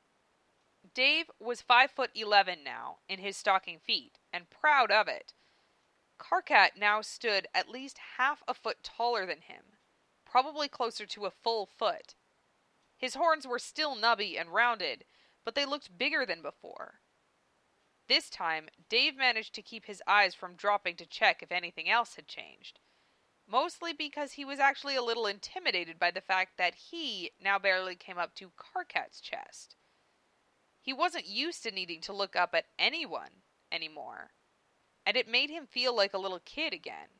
Dave was five foot eleven now, in his stocking feet, and proud of it. Karkat now stood at least half a foot taller than him, probably closer to a full foot. His horns were still nubby and rounded, but they looked bigger than before. This time, Dave managed to keep his eyes from dropping to check if anything else had changed, mostly because he was actually a little intimidated by the fact that he now barely came up to Karkat's chest. He wasn't used to needing to look up at anyone anymore, and it made him feel like a little kid again.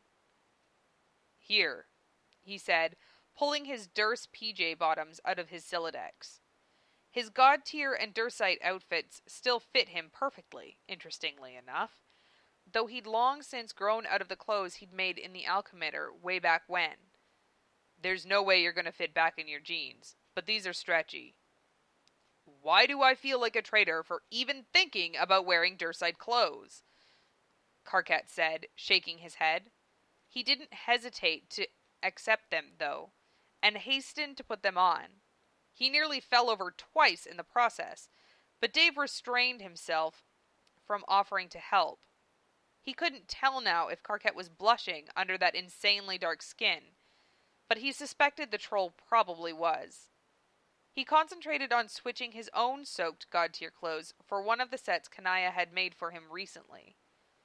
"Here," he said, pulling his Durs P J bottoms out of his Silodex. His God Tier and Dursite outfits still fit him perfectly, interestingly enough, though he'd long since grown out of the clothes he'd made in the Alchemitter way back when. "There's no way you're going to fit back in your jeans, but these are stretchy." "Why do I feel like a traitor for even thinking about wearing Dursite clothes?" Karkat said, shaking his head. He didn't hesitate to accept them, though, and hastened to put them on. He nearly fell over twice in the process, but Dave restrained himself from offering to help. He couldn't tell now if Karkat was blushing under that insanely dark skin, but he suspected the troll probably was. He concentrated on switching his own soaked God Tier clothes for one of the sets Kanaya had made for him recently.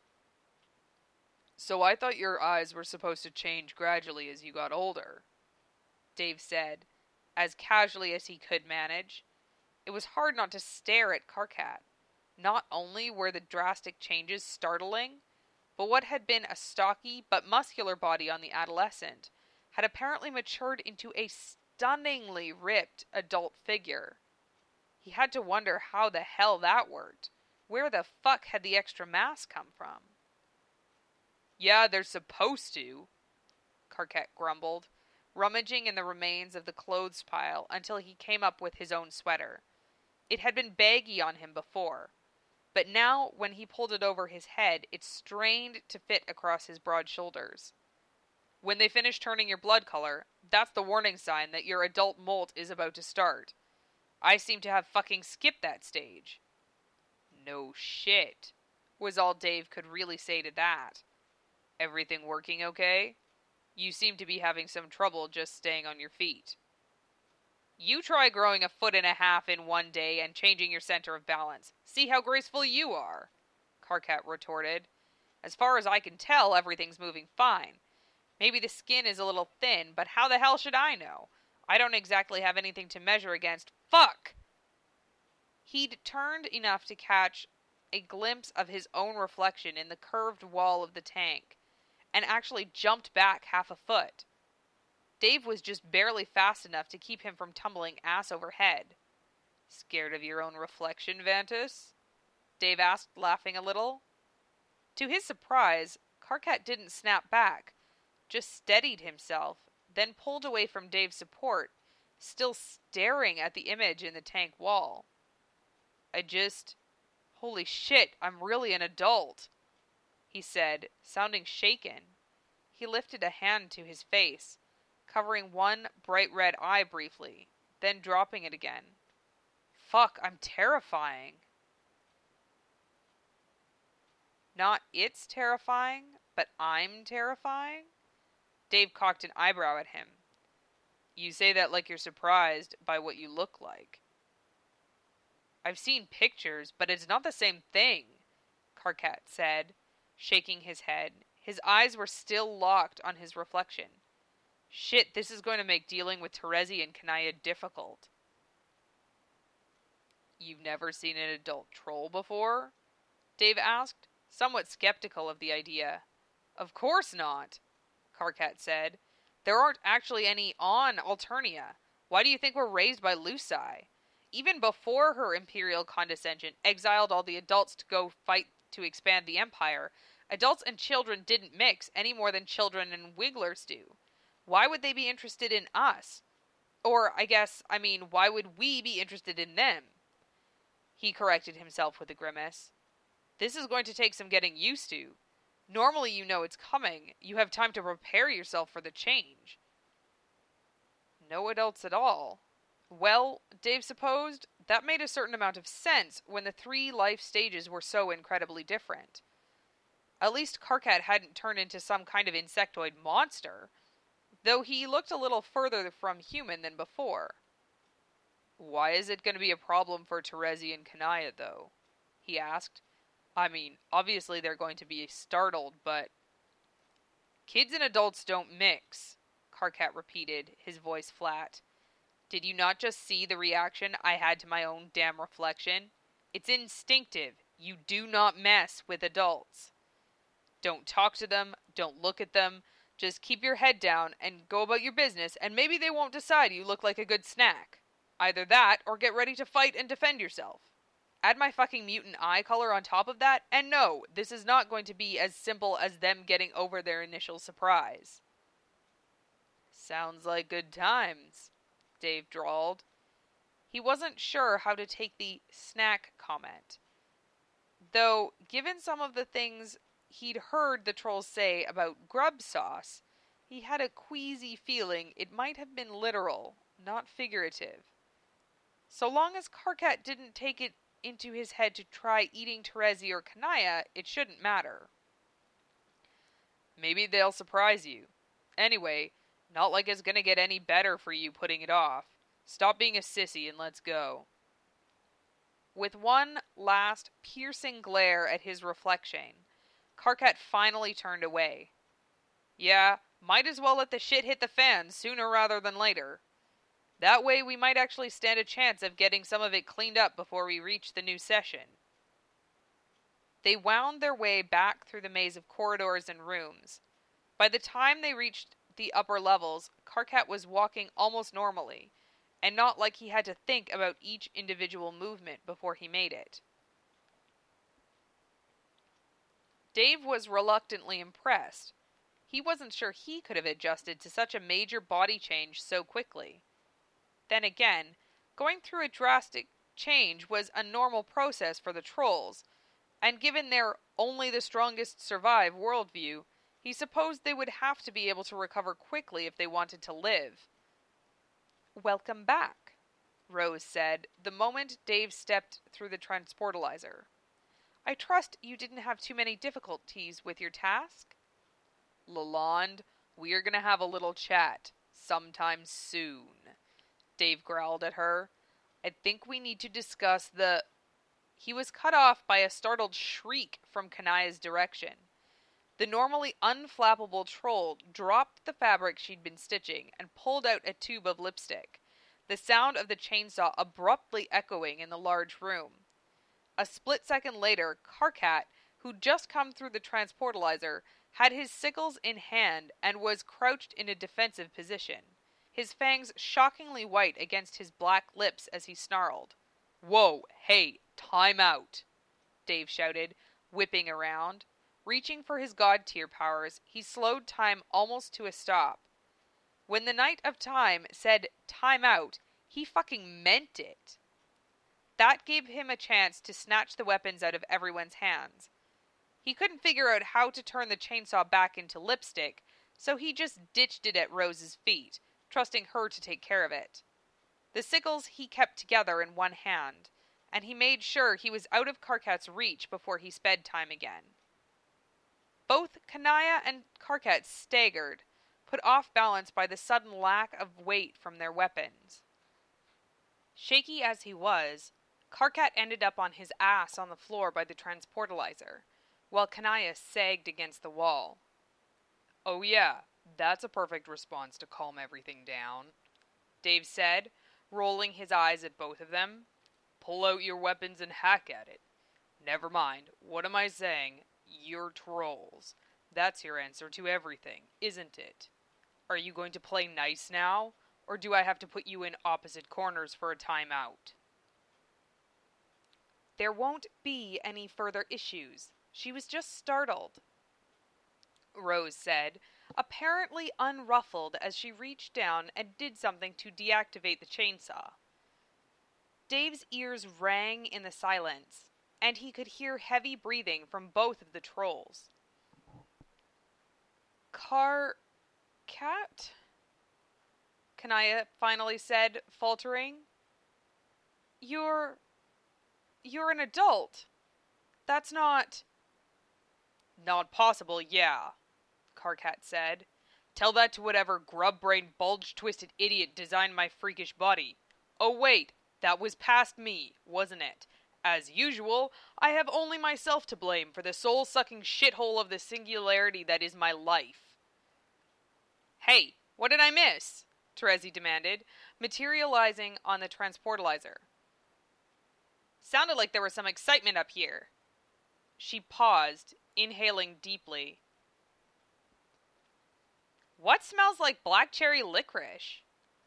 "So I thought your eyes were supposed to change gradually as you got older," Dave said, as casually as he could manage. It was hard not to stare at Karkat. Not only were the drastic changes startling, but what had been a stocky but muscular body on the adolescent had apparently matured into a stunningly ripped adult figure. He had to wonder how the hell that worked. Where the fuck had the extra mass come from? "Yeah, they're supposed to," Karkat grumbled, rummaging in the remains of the clothes pile until he came up with his own sweater. It had been baggy on him before, but now when he pulled it over his head, it strained to fit across his broad shoulders. "When they finish turning your blood color, that's the warning sign that your adult molt is about to start. I seem to have fucking skipped that stage." "No shit," was all Dave could really say to that. "Everything working okay? You seem to be having some trouble just staying on your feet." "You try growing a foot and a half in one day and changing your center of balance. See how graceful you are," Karkat retorted. "As far as I can tell, everything's moving fine. Maybe the skin is a little thin, but how the hell should I know? I don't exactly have anything to measure against. Fuck!" He'd turned enough to catch a glimpse of his own reflection in the curved wall of the tank, and actually jumped back half a foot. Dave was just barely fast enough to keep him from tumbling ass over head. Scared of your own reflection, Vantus? Dave asked, laughing a little. To his surprise, Karkat didn't snap back, just steadied himself, then pulled away from Dave's support, still staring at the image in the tank wall. I just... Holy shit, I'm really an adult, he said, sounding shaken. He lifted a hand to his face, covering one bright red eye briefly, then dropping it again. Fuck, I'm terrifying. Not it's terrifying, but I'm terrifying? Dave cocked an eyebrow at him. You say that like you're surprised by what you look like. I've seen pictures, but it's not the same thing, Karkat said, shaking his head. His eyes were still locked on his reflection. Shit, this is going to make dealing with Terezi and Kanaya difficult. You've never seen an adult troll before? Dave asked, somewhat skeptical of the idea. Of course not, Karkat said. There aren't actually any on Alternia. Why do you think we're raised by Luci? Even before her imperial condescension exiled all the adults to go fight to expand the empire, adults and children didn't mix any more than children and wigglers do. Why would they be interested in us? Or, I guess, I mean, why would we be interested in them? He corrected himself with a grimace. This is going to take some getting used to. Normally you know it's coming. You have time to prepare yourself for the change. No adults at all. Well, Dave supposed, that made a certain amount of sense when the three life stages were so incredibly different. At least Karkat hadn't turned into some kind of insectoid monster, though he looked a little further from human than before. Why is it going to be a problem for Terezi and Kanaya, though? He asked. I mean, obviously they're going to be startled, but... Kids and adults don't mix, Karkat repeated, his voice flat. Did you not just see the reaction I had to my own damn reflection? It's instinctive. You do not mess with adults. Don't talk to them, don't look at them, just keep your head down and go about your business, and maybe they won't decide you look like a good snack. Either that, or get ready to fight and defend yourself. Add my fucking mutant eye color on top of that, and no, this is not going to be as simple as them getting over their initial surprise. Sounds like good times, Dave drawled. He wasn't sure how to take the snack comment. Though, given some of the things he'd heard the trolls say about grub sauce, he had a queasy feeling it might have been literal, not figurative. So long as Karkat didn't take it into his head to try eating Terezi or Kanaya, it shouldn't matter. Maybe they'll surprise you. Anyway, not like it's gonna get any better for you putting it off. Stop being a sissy and let's go. With one last piercing glare at his reflection, Karkat finally turned away. Yeah, might as well let the shit hit the fan sooner rather than later. That way we might actually stand a chance of getting some of it cleaned up before we reach the new session. They wound their way back through the maze of corridors and rooms. By the time they reached the upper levels, Karkat was walking almost normally, and not like he had to think about each individual movement before he made it. Dave was reluctantly impressed. He wasn't sure he could have adjusted to such a major body change so quickly. Then again, going through a drastic change was a normal process for the trolls, and given their only the strongest survive worldview, he supposed they would have to be able to recover quickly if they wanted to live. Welcome back, Rose said, the moment Dave stepped through the transportalizer. I trust you didn't have too many difficulties with your task? Lalonde, we are going to have a little chat sometime soon, Dave growled at her. I think we need to discuss the... He was cut off by a startled shriek from Kanaya's direction. The normally unflappable troll dropped the fabric she'd been stitching and pulled out a tube of lipstick, the sound of the chainsaw abruptly echoing in the large room. A split second later, Karkat, who'd just come through the transportalizer, had his sickles in hand and was crouched in a defensive position, his fangs shockingly white against his black lips as he snarled. Whoa, hey, time out, Dave shouted, whipping around. Reaching for his god tier powers, he slowed time almost to a stop. When the Knight of Time said time out, he fucking meant it. That gave him a chance to snatch the weapons out of everyone's hands. He couldn't figure out how to turn the chainsaw back into lipstick, so he just ditched it at Rose's feet, trusting her to take care of it. The sickles he kept together in one hand, and he made sure he was out of Karkat's reach before he sped time again. Both Kanaya and Karkat staggered, put off balance by the sudden lack of weight from their weapons. Shaky as he was, Karkat ended up on his ass on the floor by the transportalizer, while Kanaya sagged against the wall. "Oh yeah, that's a perfect response to calm everything down," Dave said, rolling his eyes at both of them. "Pull out your weapons and hack at it. Never mind, what am I saying? You're trolls. That's your answer to everything, isn't it? Are you going to play nice now, or do I have to put you in opposite corners for a timeout?" "There won't be any further issues. She was just startled," Rose said, apparently unruffled as she reached down and did something to deactivate the chainsaw. Dave's ears rang in the silence, and he could hear heavy breathing from both of the trolls. Car... cat? Kanaya finally said, faltering. You're... you're an adult. That's not... Not possible, yeah, Karkat said. Tell that to whatever grub-brained, bulge-twisted idiot designed my freakish body. Oh wait, that was past me, wasn't it? As usual, I have only myself to blame for the soul-sucking shithole of the singularity that is my life. Hey, what did I miss? Terezi demanded, materializing on the transportalizer. Sounded like there was some excitement up here. She paused, inhaling deeply. What smells like black cherry licorice?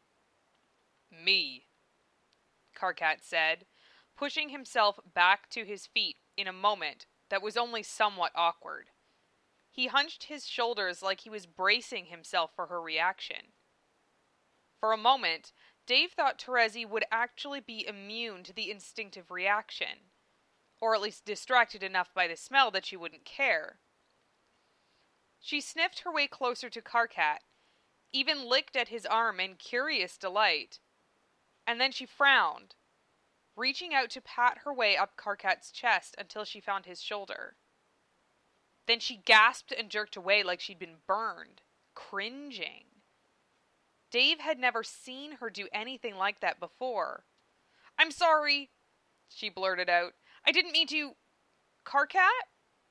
Me, Karkat said, pushing himself back to his feet in a moment that was only somewhat awkward. He hunched his shoulders like he was bracing himself for her reaction. For a moment, Dave thought Terezi would actually be immune to the instinctive reaction, or at least distracted enough by the smell that she wouldn't care. She sniffed her way closer to Karkat, even licked at his arm in curious delight, and then she frowned, reaching out to pat her way up Karkat's chest until she found his shoulder. Then she gasped and jerked away like she'd been burned, cringing. Dave had never seen her do anything like that before. I'm sorry, she blurted out. I didn't mean to... Karkat?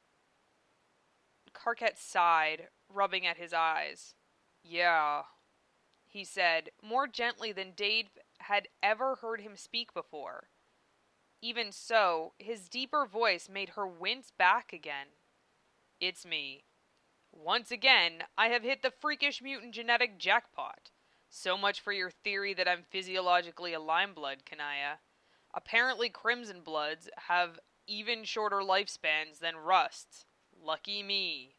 Karkat sighed, rubbing at his eyes. Yeah, he said, more gently than Dave had ever heard him speak before. Even so, his deeper voice made her wince back again. It's me. Once again, I have hit the freakish mutant genetic jackpot. So much for your theory that I'm physiologically a limeblood, Kanaya. Apparently Crimson Bloods have even shorter lifespans than Rusts. Lucky me.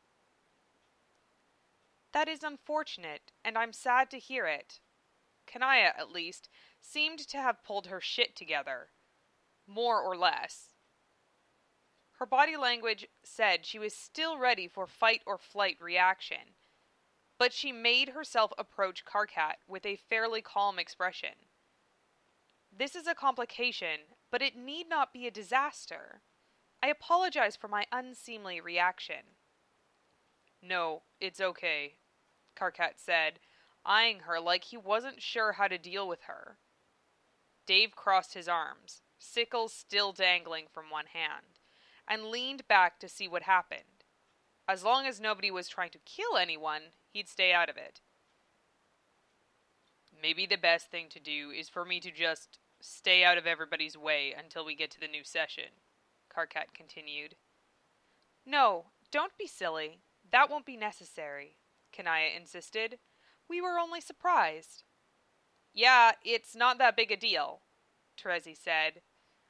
That is unfortunate, and I'm sad to hear it. Kanaya, at least, seemed to have pulled her shit together. More or less. Her body language said she was still ready for fight or flight reaction, but she made herself approach Karkat with a fairly calm expression. This is a complication, but it need not be a disaster. I apologize for my unseemly reaction. No, it's okay, Karkat said, eyeing her like he wasn't sure how to deal with her. Dave crossed his arms, sickles still dangling from one hand, and leaned back to see what happened. As long as nobody was trying to kill anyone, he'd stay out of it. Maybe the best thing to do is for me to just stay out of everybody's way until we get to the new session, Karkat continued. No, don't be silly. That won't be necessary, Kanaya insisted. We were only surprised. Yeah, it's not that big a deal, Terezi said.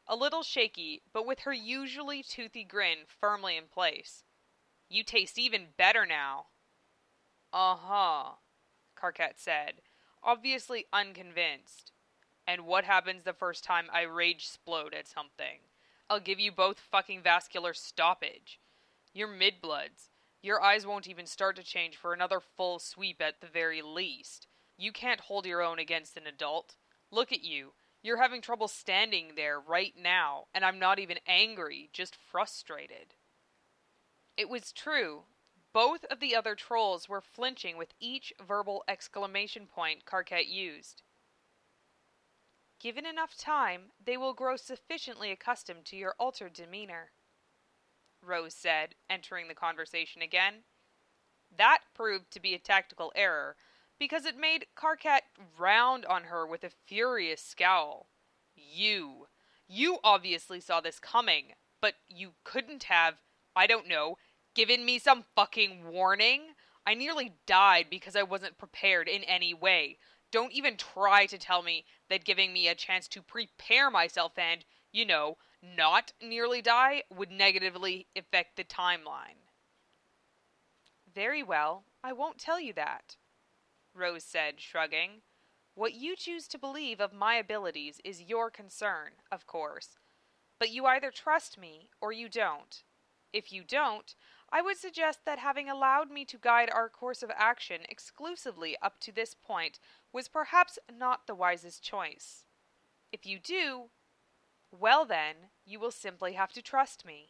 a little shaky, but with her usually toothy grin firmly in place. "You taste even better now." "Uh-huh," Karkat said, obviously unconvinced. "And what happens the first time I rage-splode at something? I'll give you both fucking vascular stoppage. You're mid-bloods. Your eyes won't even start to change for another full sweep at the very least. You can't hold your own against an adult. Look at you. You're having trouble standing there right now, and I'm not even angry, just frustrated." It was true. Both of the other trolls were flinching with each verbal exclamation point Karkat used. "Given enough time, they will grow sufficiently accustomed to your altered demeanor," Rose said, entering the conversation again. That proved to be a tactical error, because it made Karkat round on her with a furious scowl. You. You obviously saw this coming, but you couldn't have, I don't know, given me some fucking warning? I nearly died because I wasn't prepared in any way. Don't even try to tell me that giving me a chance to prepare myself and, you know, not nearly die would negatively affect the timeline. "Very well, I won't tell you that," Rose said, shrugging. "What you choose to believe of my abilities is your concern, of course. But you either trust me or you don't. If you don't, I would suggest that having allowed me to guide our course of action exclusively up to this point was perhaps not the wisest choice. If you do, well then, you will simply have to trust me."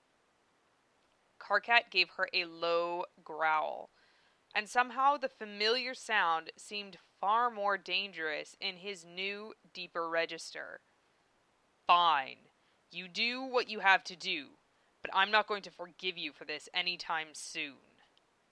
Karkat gave her a low growl, and somehow the familiar sound seemed far more dangerous in his new, deeper register. "Fine. You do what you have to do, but I'm not going to forgive you for this anytime soon."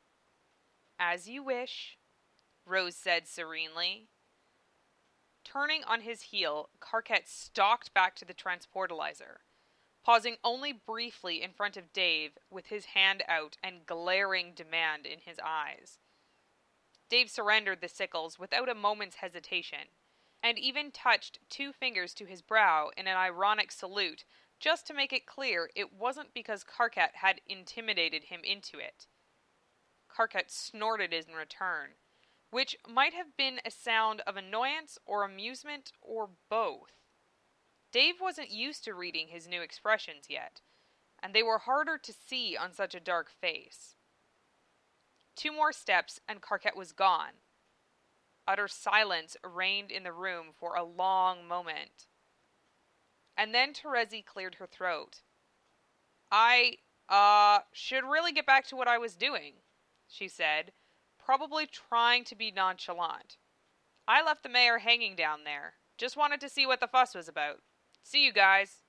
"As you wish," Rose said serenely. Turning on his heel, Karkat stalked back to the transportalizer, pausing only briefly in front of Dave with his hand out and glaring demand in his eyes. Dave surrendered the sickles without a moment's hesitation, and even touched two fingers to his brow in an ironic salute, just to make it clear it wasn't because Karkat had intimidated him into it. Karkat snorted in return, which might have been a sound of annoyance or amusement or both. Dave wasn't used to reading his new expressions yet, and they were harder to see on such a dark face. Two more steps and Karkat was gone. Utter silence reigned in the room for a long moment. And then Terezi cleared her throat. I, uh, should really get back to what I was doing," she said, probably trying to be nonchalant. "I left the mayor hanging down there. Just wanted to see what the fuss was about. See you guys."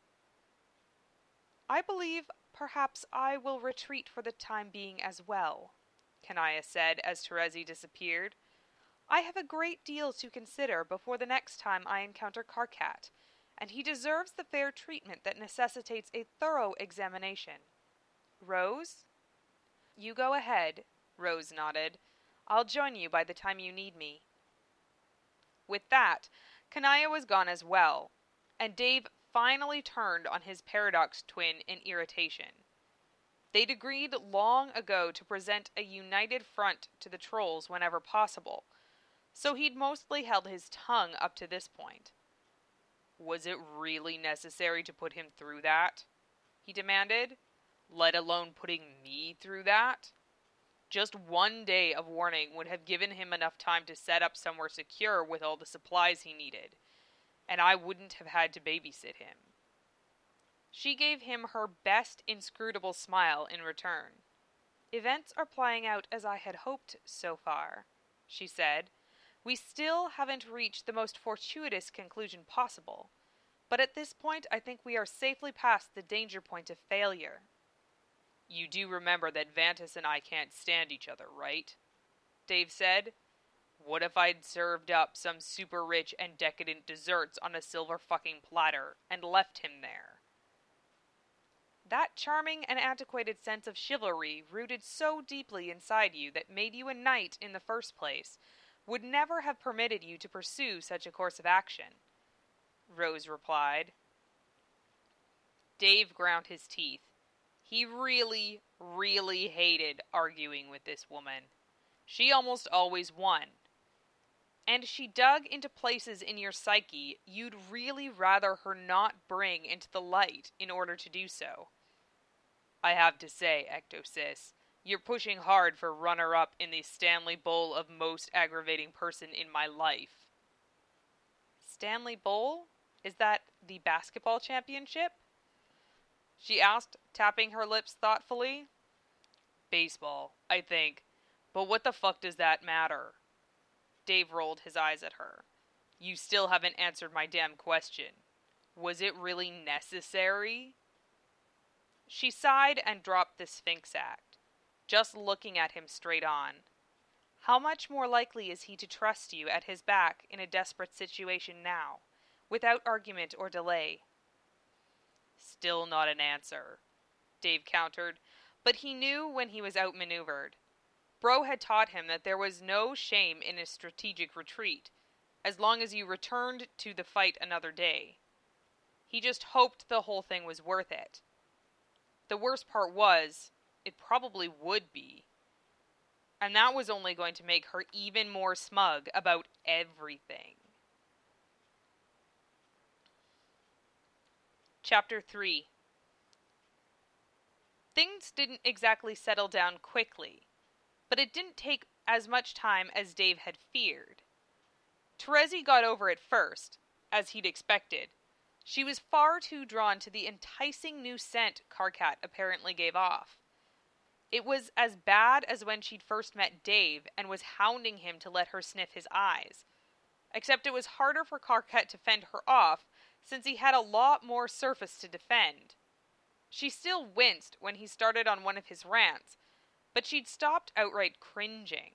"I believe perhaps I will retreat for the time being as well," Kanaya said as Terezi disappeared. "I have a great deal to consider before the next time I encounter Karkat, and he deserves the fair treatment that necessitates a thorough examination. Rose?" "You go ahead," Rose nodded. "I'll join you by the time you need me." With that, Kanaya was gone as well, and Dave finally turned on his Paradox twin in irritation. They'd agreed long ago to present a united front to the trolls whenever possible, so he'd mostly held his tongue up to this point. "Was it really necessary to put him through that?" he demanded. "Let alone putting me through that? Just one day of warning would have given him enough time to set up somewhere secure with all the supplies he needed, and I wouldn't have had to babysit him." She gave him her best inscrutable smile in return. "Events are playing out as I had hoped so far," she said. "We still haven't reached the most fortuitous conclusion possible, but at this point I think we are safely past the danger point of failure." "You do remember that Vantus and I can't stand each other, right?" Dave said. "What if I'd served up some super rich and decadent desserts on a silver fucking platter and left him there?" "That charming and antiquated sense of chivalry rooted so deeply inside you that made you a knight in the first place would never have permitted you to pursue such a course of action," Rose replied. Dave ground his teeth. He really, really hated arguing with this woman. She almost always won. And she dug into places in your psyche you'd really rather her not bring into the light in order to do so. I have to say, Ectosis, you're pushing hard for runner-up in the Stanley Bowl of most aggravating person in my life. Stanley Bowl? Is that the basketball championship? She asked, tapping her lips thoughtfully. Baseball, I think. But what the fuck does that matter? Dave rolled his eyes at her. You still haven't answered my damn question. Was it really necessary? She sighed and dropped the Sphinx act, just looking at him straight on. How much more likely is he to trust you at his back in a desperate situation now, without argument or delay? Still not an answer, Dave countered, but he knew when he was outmaneuvered. Bro had taught him that there was no shame in a strategic retreat, as long as you returned to the fight another day. He just hoped the whole thing was worth it. The worst part was, it probably would be. And that was only going to make her even more smug about everything. Chapter three. Things didn't exactly settle down quickly, but it didn't take as much time as Dave had feared. Terezi got over it first, as he'd expected. She was far too drawn to the enticing new scent Karkat apparently gave off. It was as bad as when she'd first met Dave and was hounding him to let her sniff his eyes. Except it was harder for Karkat to fend her off, since he had a lot more surface to defend. She still winced when he started on one of his rants, but she'd stopped outright cringing.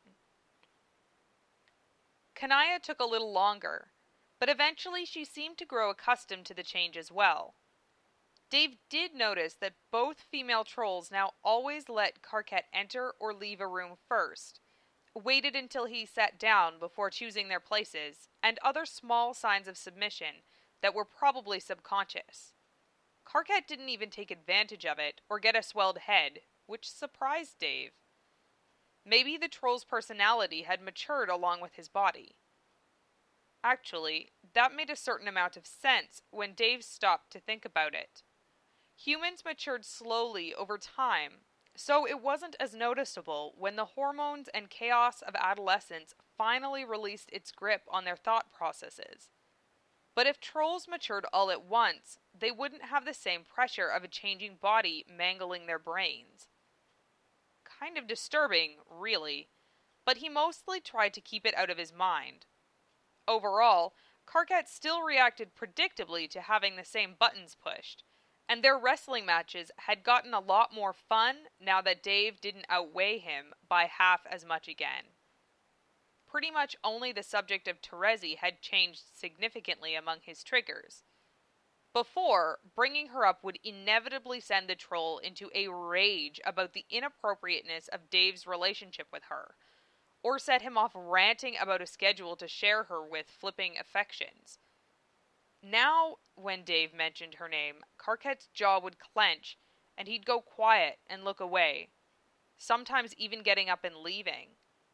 Kanaya took a little longer, but eventually she seemed to grow accustomed to the change as well. Dave did notice that both female trolls now always let Karkat enter or leave a room first, waited until he sat down before choosing their places, and other small signs of submission that were probably subconscious. Karkat didn't even take advantage of it or get a swelled head, which surprised Dave. Maybe the troll's personality had matured along with his body. Actually, that made a certain amount of sense when Dave stopped to think about it. Humans matured slowly over time, so it wasn't as noticeable when the hormones and chaos of adolescence finally released its grip on their thought processes. But if trolls matured all at once, they wouldn't have the same pressure of a changing body mangling their brains. Kind of disturbing, really, but he mostly tried to keep it out of his mind. Overall, Karkat still reacted predictably to having the same buttons pushed, and their wrestling matches had gotten a lot more fun now that Dave didn't outweigh him by half as much again. Pretty much only the subject of Terezi had changed significantly among his triggers. Before, bringing her up would inevitably send the troll into a rage about the inappropriateness of Dave's relationship with her, or set him off ranting about a schedule to share her with flipping affections. Now, when Dave mentioned her name, Karkat's jaw would clench, and he'd go quiet and look away, sometimes even getting up and leaving.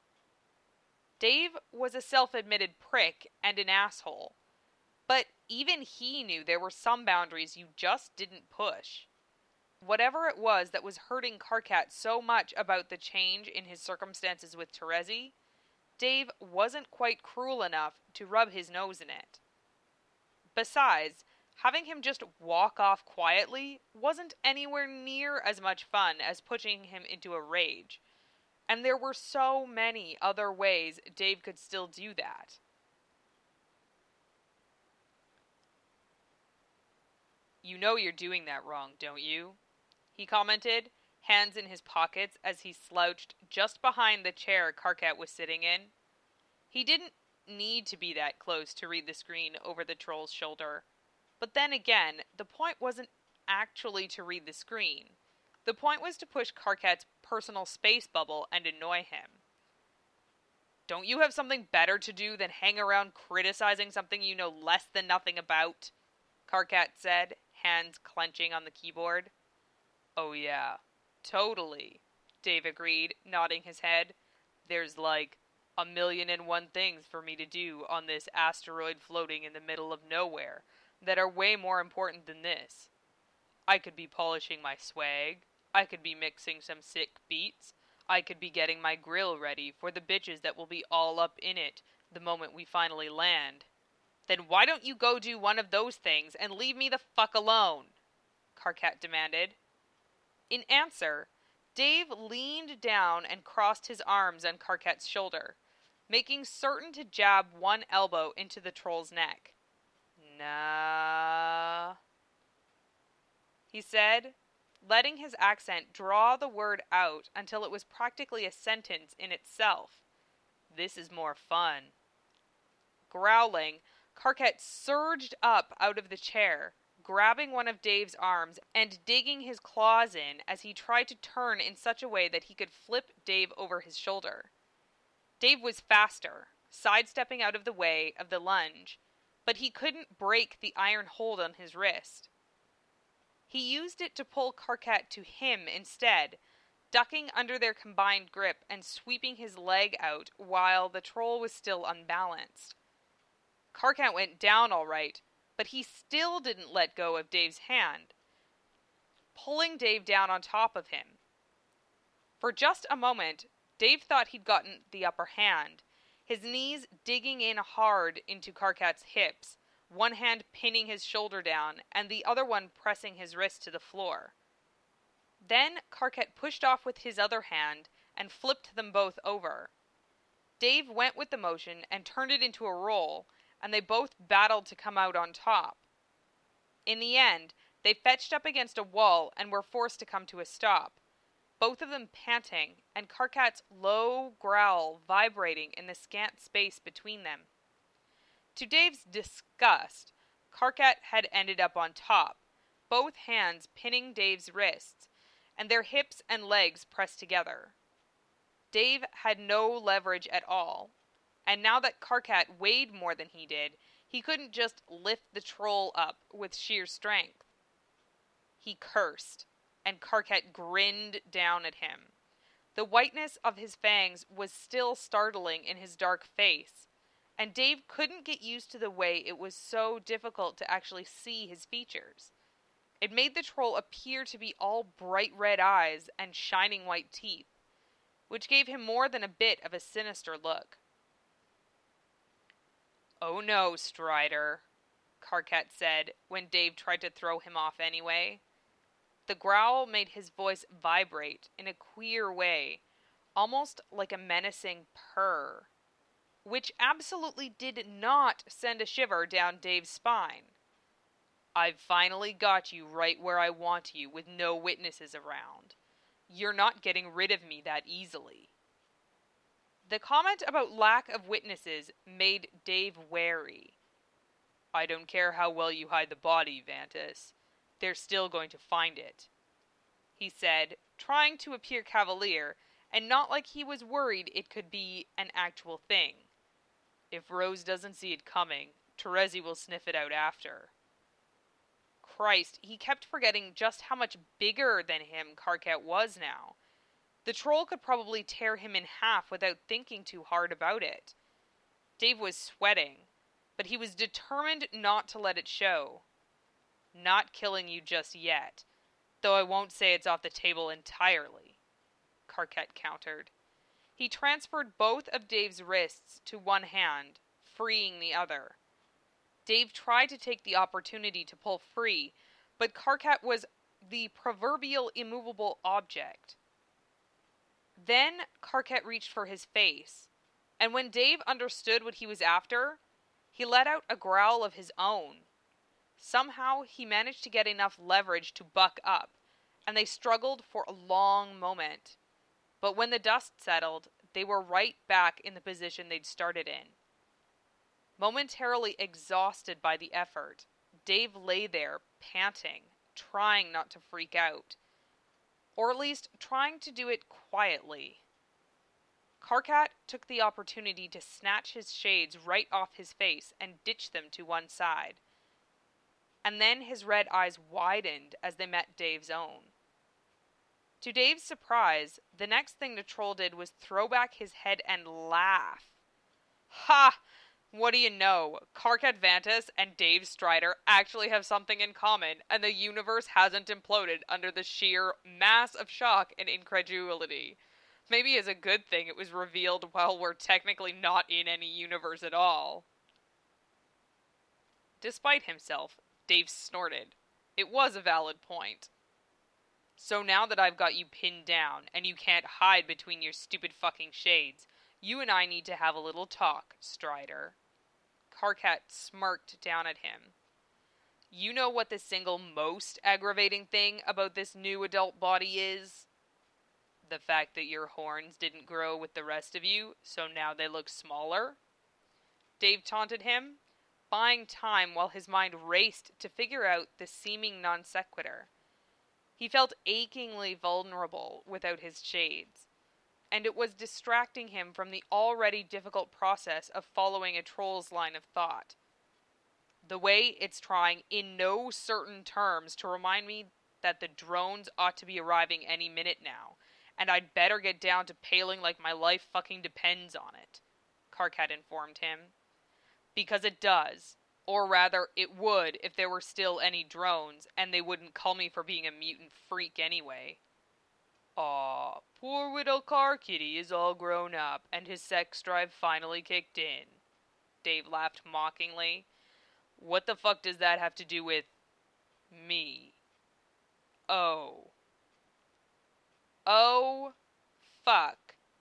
Dave was a self-admitted prick and an asshole, but even he knew there were some boundaries you just didn't push. Whatever it was that was hurting Karkat so much about the change in his circumstances with Terezi, Dave wasn't quite cruel enough to rub his nose in it. Besides, having him just walk off quietly wasn't anywhere near as much fun as pushing him into a rage, and there were so many other ways Dave could still do that. You know you're doing that wrong, don't you? He commented, hands in his pockets as he slouched just behind the chair Karkat was sitting in. He didn't need to be that close to read the screen over the troll's shoulder. But then again, the point wasn't actually to read the screen. The point was to push Karkat's personal space bubble and annoy him. Don't you have something better to do than hang around criticizing something you know less than nothing about? Karkat said, hands clenching on the keyboard. "Oh yeah, totally," Dave agreed, nodding his head. "There's like a million and one things for me to do on this asteroid floating in the middle of nowhere that are way more important than this. I could be polishing my swag, I could be mixing some sick beats, I could be getting my grill ready for the bitches that will be all up in it the moment we finally land." "Then why don't you go do one of those things and leave me the fuck alone?" Karkat demanded. In answer, Dave leaned down and crossed his arms on Karkat's shoulder, making certain to jab one elbow into the troll's neck. "Nah," he said, letting his accent draw the word out until it was practically a sentence in itself. "This is more fun." Growling, Karkat surged up out of the chair, grabbing one of Dave's arms and digging his claws in as he tried to turn in such a way that he could flip Dave over his shoulder. Dave was faster, sidestepping out of the way of the lunge, but he couldn't break the iron hold on his wrist. He used it to pull Karkat to him instead, ducking under their combined grip and sweeping his leg out while the troll was still unbalanced. Karkat went down all right, but he still didn't let go of Dave's hand, pulling Dave down on top of him. For just a moment, Dave thought he'd gotten the upper hand, his knees digging in hard into Karkat's hips, one hand pinning his shoulder down and the other one pressing his wrist to the floor. Then Karkat pushed off with his other hand and flipped them both over. Dave went with the motion and turned it into a roll, and they both battled to come out on top. In the end, they fetched up against a wall and were forced to come to a stop, both of them panting, and Karkat's low growl vibrating in the scant space between them. To Dave's disgust, Karkat had ended up on top, both hands pinning Dave's wrists, and their hips and legs pressed together. Dave had no leverage at all, and now that Karkat weighed more than he did, he couldn't just lift the troll up with sheer strength. He cursed, and Karkat grinned down at him. The whiteness of his fangs was still startling in his dark face, and Dave couldn't get used to the way it was so difficult to actually see his features. It made the troll appear to be all bright red eyes and shining white teeth, which gave him more than a bit of a sinister look. "Oh no, Strider," Karkat said when Dave tried to throw him off anyway. The growl made his voice vibrate in a queer way, almost like a menacing purr, which absolutely did not send a shiver down Dave's spine. "I've finally got you right where I want you with no witnesses around. You're not getting rid of me that easily." The comment about lack of witnesses made Dave wary. "I don't care how well you hide the body, Vantus. They're still going to find it," he said, trying to appear cavalier and not like he was worried it could be an actual thing. "If Rose doesn't see it coming, Terezi will sniff it out after." Christ, he kept forgetting just how much bigger than him Karkat was now. The troll could probably tear him in half without thinking too hard about it. Dave was sweating, but he was determined not to let it show. "Not killing you just yet, though I won't say it's off the table entirely," Karkat countered. He transferred both of Dave's wrists to one hand, freeing the other. Dave tried to take the opportunity to pull free, but Karkat was the proverbial immovable object. Then Karkat reached for his face, and when Dave understood what he was after, he let out a growl of his own. Somehow he managed to get enough leverage to buck up, and they struggled for a long moment. But when the dust settled, they were right back in the position they'd started in. Momentarily exhausted by the effort, Dave lay there, panting, trying not to freak out. Or at least trying to do it quietly. Karkat took the opportunity to snatch his shades right off his face and ditch them to one side. and then his red eyes widened as they met Dave's own. To Dave's surprise, the next thing the troll did was throw back his head and laugh. Ha! What do you know? Karkat Vantas and Dave Strider actually have something in common, and the universe hasn't imploded under the sheer mass of shock and incredulity. Maybe it's a good thing it was revealed while we're technically not in any universe at all. Despite himself, Dave snorted. It was a valid point. So now that I've got you pinned down, and you can't hide between your stupid fucking shades, you and I need to have a little talk, Strider. Karkat smirked down at him. You know what the single most aggravating thing about this new adult body is? The fact that your horns didn't grow with the rest of you, so now they look smaller? Dave taunted him, buying time while his mind raced to figure out the seeming non sequitur. He felt achingly vulnerable without his shades, and it was distracting him from the already difficult process of following a troll's line of thought. The way it's trying, in no certain terms, to remind me that the drones ought to be arriving any minute now, and I'd better get down to paling like my life fucking depends on it, Karkat informed him. Because it does. Or rather, it would if there were still any drones, and they wouldn't call me for being a mutant freak anyway. Aw, poor little car kitty is all grown up, and his sex drive finally kicked in. Dave laughed mockingly. What the fuck does that have to do with me? Oh. Oh, fuck.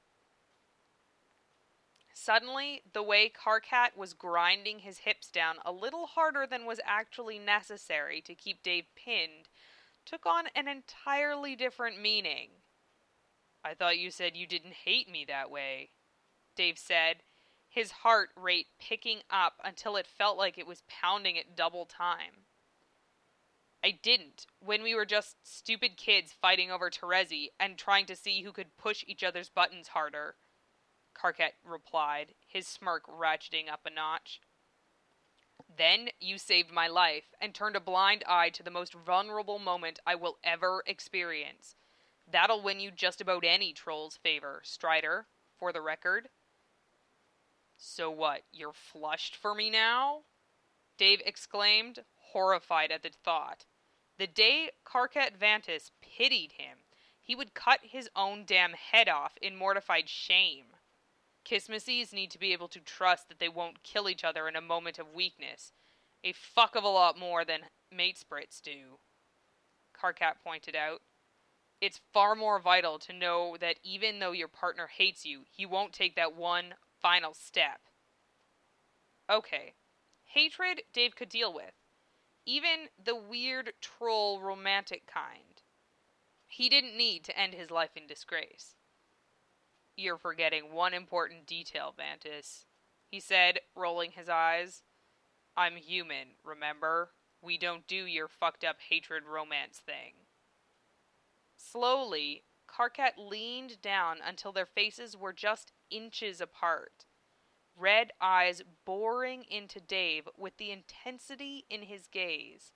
Suddenly, the way Karkat was grinding his hips down a little harder than was actually necessary to keep Dave pinned took on an entirely different meaning. I thought you said you didn't hate me that way, Dave said, his heart rate picking up until it felt like it was pounding at double time. I didn't, when we were just stupid kids fighting over Terezi and trying to see who could push each other's buttons harder, Karkat replied, his smirk ratcheting up a notch. Then you saved my life and turned a blind eye to the most vulnerable moment I will ever experience. That'll win you just about any troll's favor, Strider, for the record. So what, you're flushed for me now? Dave exclaimed, horrified at the thought. The day Karkat Vantas pitied him, he would cut his own damn head off in mortified shame. Kismasees need to be able to trust that they won't kill each other in a moment of weakness. A fuck of a lot more than mate sprits do, Karkat pointed out. It's far more vital to know that even though your partner hates you, he won't take that one final step. Okay. Hatred Dave could deal with. Even the weird troll romantic kind. He didn't need to end his life in disgrace. You're forgetting one important detail, Vantas, he said, rolling his eyes. I'm human, remember? We don't do your fucked up hatred romance thing. Slowly, Karkat leaned down until their faces were just inches apart, red eyes boring into Dave with the intensity in his gaze.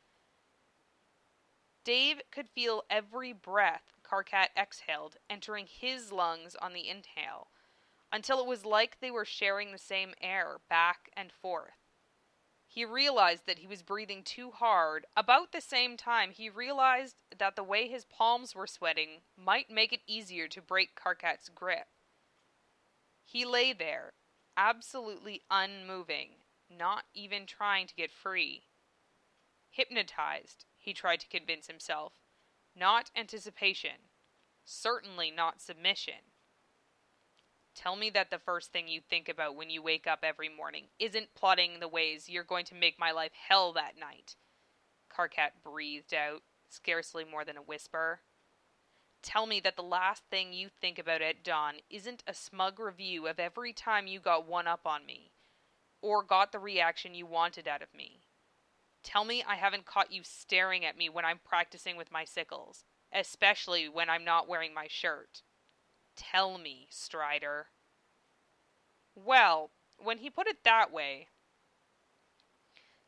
Dave could feel every breath Karkat exhaled entering his lungs on the inhale, until it was like they were sharing the same air back and forth. He realized that he was breathing too hard. About the same time, he realized that the way his palms were sweating might make it easier to break Karkat's grip. He lay there, absolutely unmoving, not even trying to get free. Hypnotized, he tried to convince himself. Not anticipation. Certainly not submission. Tell me that the first thing you think about when you wake up every morning isn't plotting the ways you're going to make my life hell that night, Karkat breathed out, scarcely more than a whisper. Tell me that the last thing you think about at dawn isn't a smug review of every time you got one up on me, or got the reaction you wanted out of me. Tell me I haven't caught you staring at me when I'm practicing with my sickles, especially when I'm not wearing my shirt. Tell me, Strider. Well, when he put it that way,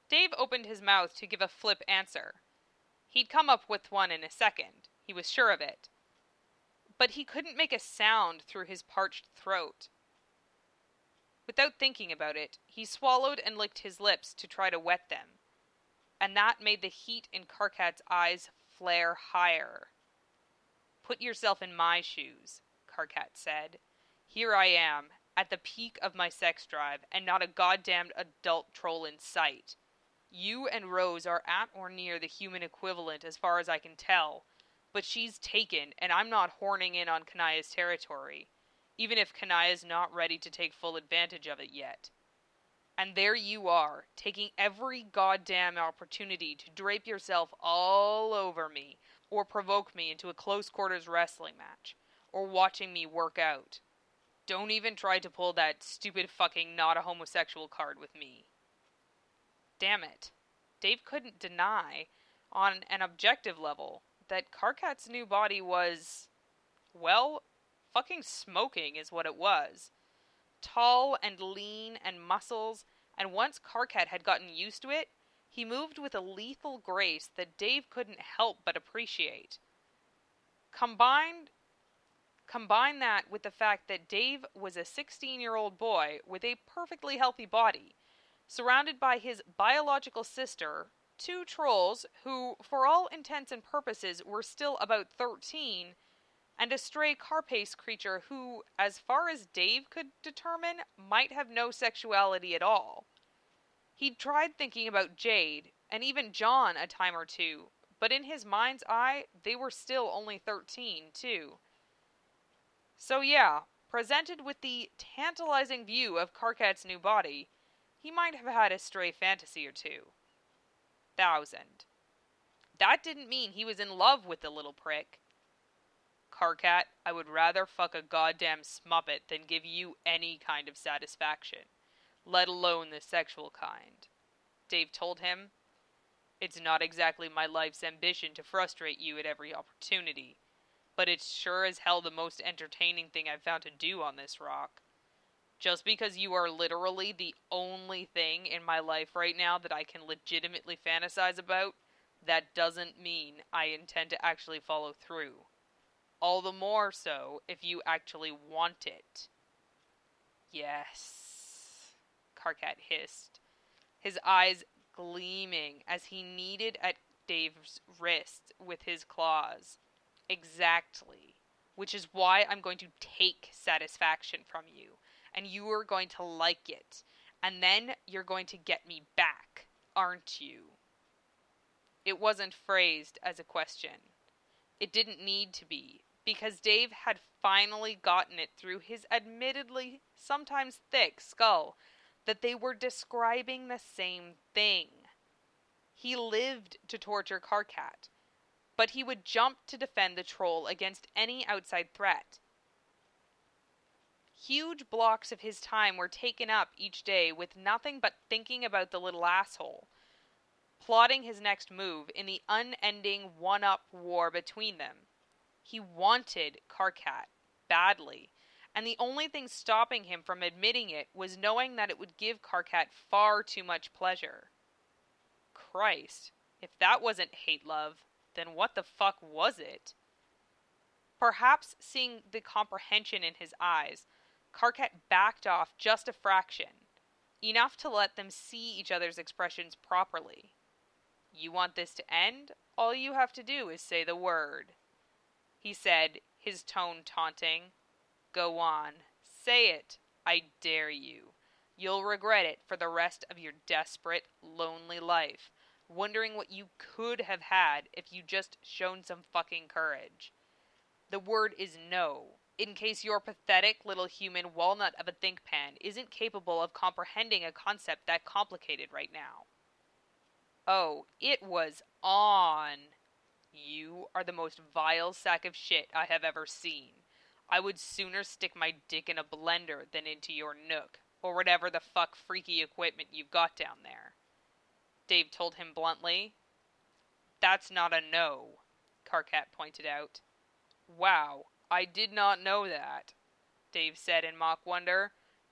Dave opened his mouth to give a flip answer. He'd come up with one in a second, he was sure of it. But he couldn't make a sound through his parched throat. Without thinking about it, he swallowed and licked his lips to try to wet them. And that made the heat in Karkat's eyes flare higher. "Put yourself in my shoes," Karkat said. "Here I am, at the peak of my sex drive, and not a goddamned adult troll in sight. You and Rose are at or near the human equivalent as far as I can tell, but she's taken, and I'm not horning in on Kanaya's territory, even if Kanaya's not ready to take full advantage of it yet. And there you are, taking every goddamn opportunity to drape yourself all over me, or provoke me into a close-quarters wrestling match, or watching me work out. Don't even try to pull that stupid fucking not a homosexual card with me." Damn it. Dave couldn't deny, on an objective level, that Karkat's new body was, well, fucking smoking is what it was. Tall and lean and muscles, and once Karkat had gotten used to it, he moved with a lethal grace that Dave couldn't help but appreciate. Combined, combine that with the fact that Dave was a sixteen-year-old boy with a perfectly healthy body, surrounded by his biological sister, two trolls who, for all intents and purposes, were still about thirteen, and a stray carapace creature who, as far as Dave could determine, might have no sexuality at all. He'd tried thinking about Jade, and even John a time or two, but in his mind's eye, they were still only thirteen, too. So yeah, presented with the tantalizing view of Karkat's new body, he might have had a stray fantasy or two. Thousand. That didn't mean he was in love with the little prick. "Karkat, I would rather fuck a goddamn smuppet than give you any kind of satisfaction, let alone the sexual kind," Dave told him. "It's not exactly my life's ambition to frustrate you at every opportunity, but it's sure as hell the most entertaining thing I've found to do on this rock. Just because you are literally the only thing in my life right now that I can legitimately fantasize about, that doesn't mean I intend to actually follow through. All the more so if you actually want it." "Yes," Karkat hissed, his eyes gleaming as he kneaded at Dave's wrist with his claws. "Exactly. Which is why I'm going to take satisfaction from you, and you are going to like it, and then you're going to get me back, aren't you?" It wasn't phrased as a question. It didn't need to be, because Dave had finally gotten it through his admittedly sometimes thick skull that they were describing the same thing. He lived to torture Karkat, but he would jump to defend the troll against any outside threat. Huge blocks of his time were taken up each day with nothing but thinking about the little asshole, plotting his next move in the unending one-up war between them. He wanted Karkat badly, and the only thing stopping him from admitting it was knowing that it would give Karkat far too much pleasure. Christ, if that wasn't hate-love, then what the fuck was it? Perhaps seeing the comprehension in his eyes, Karkat backed off just a fraction, enough to let them see each other's expressions properly. "You want this to end? All you have to do is say the word," he said, his tone taunting. "Go on. Say it. I dare you. You'll regret it for the rest of your desperate, lonely life, wondering what you could have had if you just shown some fucking courage. The word is no, in case your pathetic little human walnut of a think pan isn't capable of comprehending a concept that complicated right now." Oh, it was on. "You are the most vile sack of shit I have ever seen. I would sooner stick my dick in a blender than into your Nook, or whatever the fuck freaky equipment you've got down there," Dave told him bluntly. "That's not a no," Karkat pointed out. "Wow, I did not know that," Dave said in mock wonder.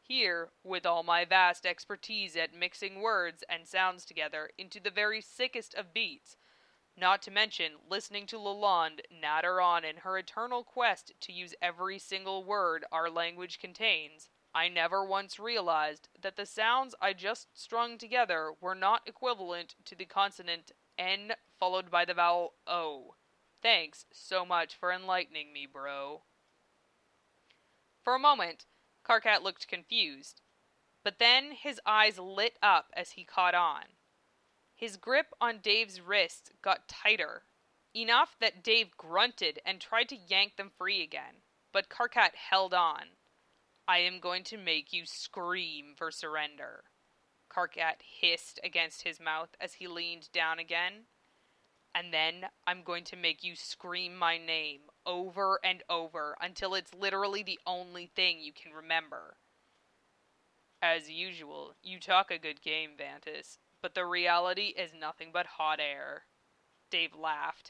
Here, with all my vast expertise at mixing words and sounds together into the very sickest of beats, not to mention listening to Lalonde natter on in her eternal quest to use every single word our language contains, I never once realized that the sounds I just strung together were not equivalent to the consonant N followed by the vowel O. Thanks so much for enlightening me, bro. For a moment, Karkat looked confused, but then his eyes lit up as he caught on. His grip on Dave's wrists got tighter, enough that Dave grunted and tried to yank them free again, but Karkat held on. I am going to make you scream for surrender, Karkat hissed against his mouth as he leaned down again. And then I'm going to make you scream my name over and over until it's literally the only thing you can remember. As usual, you talk a good game, Vantis, but the reality is nothing but hot air. Dave laughed.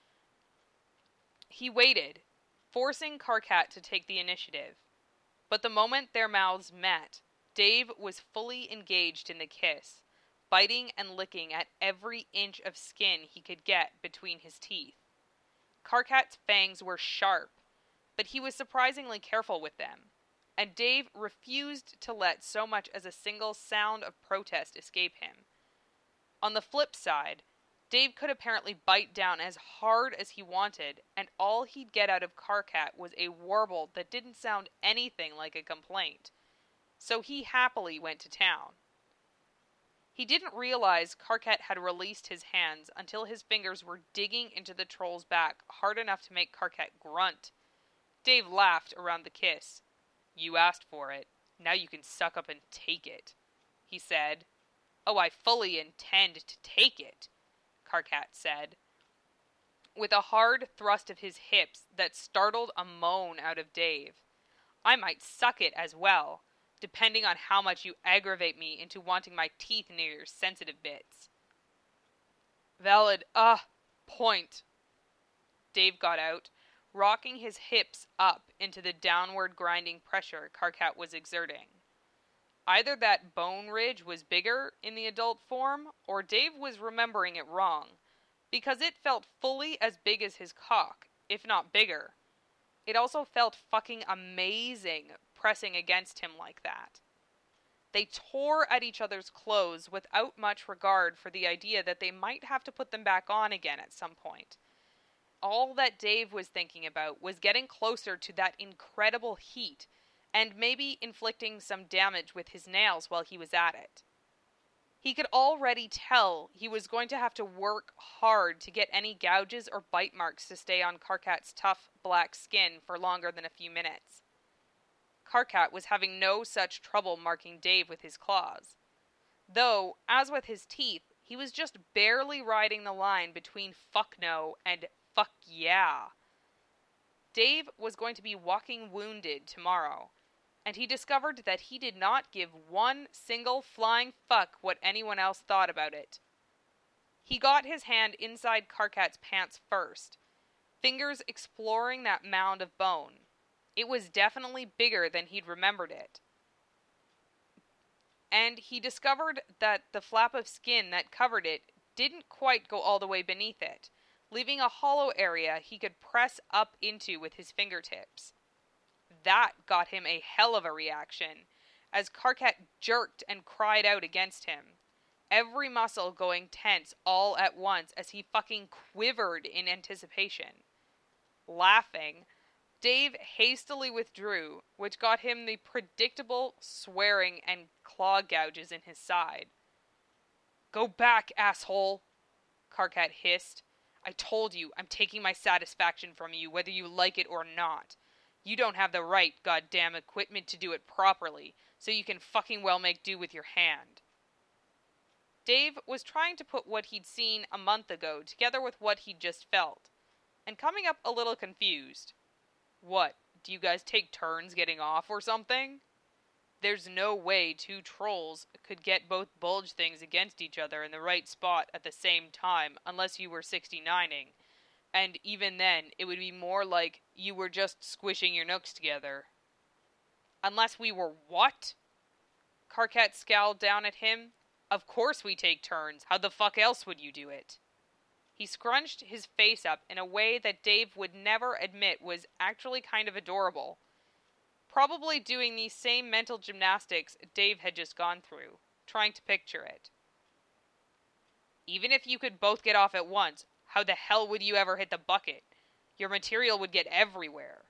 He waited, forcing Karkat to take the initiative. But the moment their mouths met, Dave was fully engaged in the kiss, biting and licking at every inch of skin he could get between his teeth. Karkat's fangs were sharp, but he was surprisingly careful with them, and Dave refused to let so much as a single sound of protest escape him. On the flip side, Dave could apparently bite down as hard as he wanted, and all he'd get out of Karkat was a warble that didn't sound anything like a complaint. So he happily went to town. He didn't realize Karkat had released his hands until his fingers were digging into the troll's back hard enough to make Karkat grunt. Dave laughed around the kiss. You asked for it. Now you can suck up and take it, he said. Oh, I fully intend to take it, Karkat said, with a hard thrust of his hips that startled a moan out of Dave. I might suck it as well, depending on how much you aggravate me into wanting my teeth near your sensitive bits. Valid, ah, point. Dave got out, rocking his hips up into the downward grinding pressure Karkat was exerting. Either that bone ridge was bigger in the adult form, or Dave was remembering it wrong, because it felt fully as big as his cock, if not bigger. It also felt fucking amazing pressing against him like that. They tore at each other's clothes without much regard for the idea that they might have to put them back on again at some point. All that Dave was thinking about was getting closer to that incredible heat, and maybe inflicting some damage with his nails while he was at it. He could already tell he was going to have to work hard to get any gouges or bite marks to stay on Karkat's tough, black skin for longer than a few minutes. Karkat was having no such trouble marking Dave with his claws. Though, as with his teeth, he was just barely riding the line between fuck no and fuck yeah. Dave was going to be walking wounded tomorrow, and he discovered that he did not give one single flying fuck what anyone else thought about it. He got his hand inside Karkat's pants first, fingers exploring that mound of bone. It was definitely bigger than he'd remembered it. And he discovered that the flap of skin that covered it didn't quite go all the way beneath it, leaving a hollow area he could press up into with his fingertips. That got him a hell of a reaction, as Karkat jerked and cried out against him, every muscle going tense all at once as he fucking quivered in anticipation. Laughing, Dave hastily withdrew, which got him the predictable swearing and claw gouges in his side. Go back, asshole, Karkat hissed. I told you, I'm taking my satisfaction from you, whether you like it or not. You don't have the right goddamn equipment to do it properly, so you can fucking well make do with your hand. Dave was trying to put what he'd seen a month ago together with what he'd just felt, and coming up a little confused. What, do you guys take turns getting off or something? There's no way two trolls could get both bulge things against each other in the right spot at the same time unless you were sixty-nining. And even then, it would be more like you were just squishing your nooks together. Unless we were what? Karkat scowled down at him. Of course we take turns. How the fuck else would you do it? He scrunched his face up in a way that Dave would never admit was actually kind of adorable. Probably doing these same mental gymnastics Dave had just gone through, trying to picture it. Even if you could both get off at once, how the hell would you ever hit the bucket? Your material would get everywhere.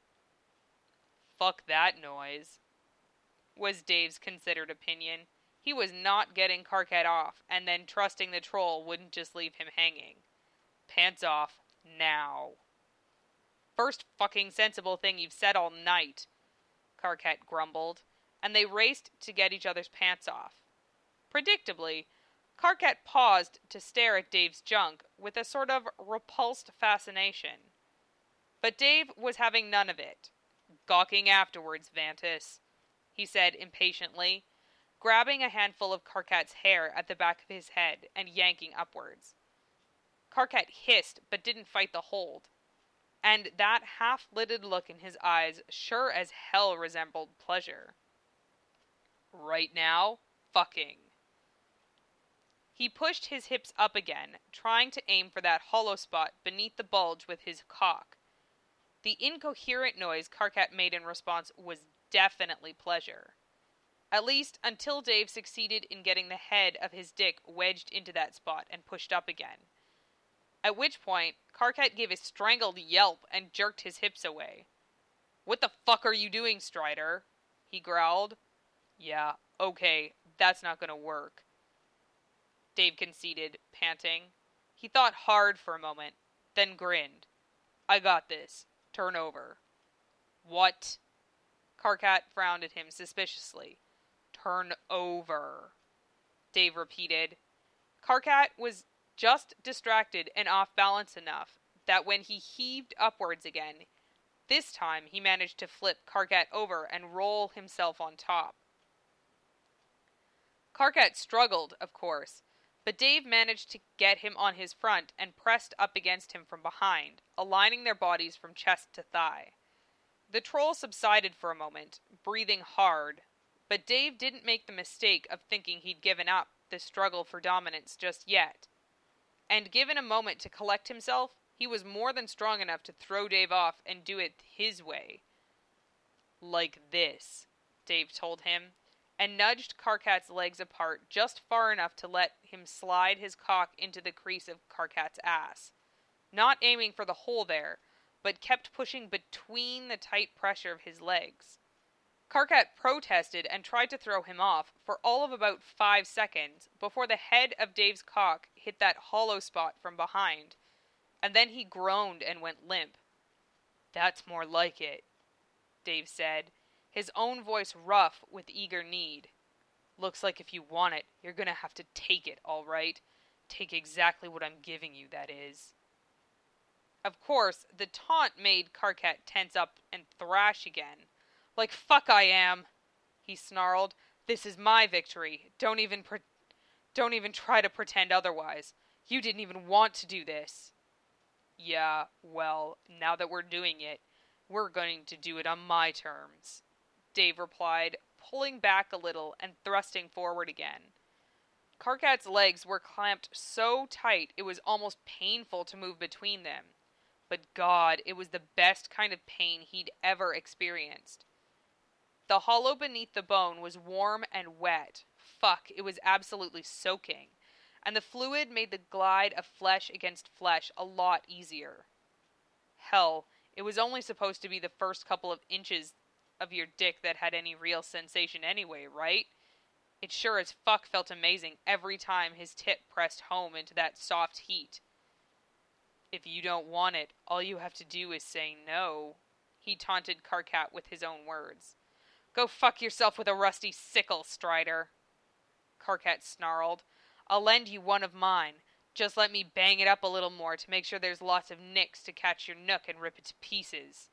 Fuck that noise, was Dave's considered opinion. He was not getting Karkat off, and then trusting the troll wouldn't just leave him hanging. Pants off, now. First fucking sensible thing you've said all night, Karkat grumbled, and they raced to get each other's pants off. Predictably, Karkat paused to stare at Dave's junk with a sort of repulsed fascination. But Dave was having none of it. Gawking afterwards, Vantis, he said impatiently, grabbing a handful of Karkat's hair at the back of his head and yanking upwards. Karkat hissed but didn't fight the hold, and that half-lidded look in his eyes sure as hell resembled pleasure. Right now, fucking. He pushed his hips up again, trying to aim for that hollow spot beneath the bulge with his cock. The incoherent noise Karkat made in response was definitely pleasure. At least until Dave succeeded in getting the head of his dick wedged into that spot and pushed up again. At which point, Karkat gave a strangled yelp and jerked his hips away. "What the fuck are you doing, Strider?" he growled. "Yeah, okay, that's not gonna work," Dave conceded, panting. He thought hard for a moment, then grinned. "I got this. Turn over." "What?" Karkat frowned at him suspiciously. "Turn over," Dave repeated. Karkat was just distracted and off balance enough that when he heaved upwards again, this time he managed to flip Karkat over and roll himself on top. Karkat struggled, of course, but Dave managed to get him on his front and pressed up against him from behind, aligning their bodies from chest to thigh. The troll subsided for a moment, breathing hard, but Dave didn't make the mistake of thinking he'd given up the struggle for dominance just yet. And given a moment to collect himself, he was more than strong enough to throw Dave off and do it his way. "Like this," Dave told him, and nudged Karkat's legs apart just far enough to let him slide his cock into the crease of Karkat's ass. Not aiming for the hole there, but kept pushing between the tight pressure of his legs. Karkat protested and tried to throw him off for all of about five seconds before the head of Dave's cock hit that hollow spot from behind, and then he groaned and went limp. "That's more like it," Dave said, his own voice rough with eager need. "Looks like if you want it, you're gonna have to take it, all right? Take exactly what I'm giving you, that is." Of course, the taunt made Karkat tense up and thrash again. "Like fuck I am," he snarled. "This is my victory. Don't even pre- don't even try to pretend otherwise. You didn't even want to do this." "Yeah, well, now that we're doing it, we're going to do it on my terms," Dave replied, pulling back a little and thrusting forward again. Karkat's legs were clamped so tight it was almost painful to move between them. But God, it was the best kind of pain he'd ever experienced. The hollow beneath the bone was warm and wet. Fuck, it was absolutely soaking. And the fluid made the glide of flesh against flesh a lot easier. Hell, it was only supposed to be the first couple of inches of your dick that had any real sensation anyway, right? It sure as fuck felt amazing every time his tip pressed home into that soft heat. "If you don't want it, all you have to do is say no," he taunted Karkat with his own words. "Go fuck yourself with a rusty sickle, Strider," Karkat snarled. "I'll lend you one of mine. Just let me bang it up a little more to make sure there's lots of nicks to catch your nook and rip it to pieces."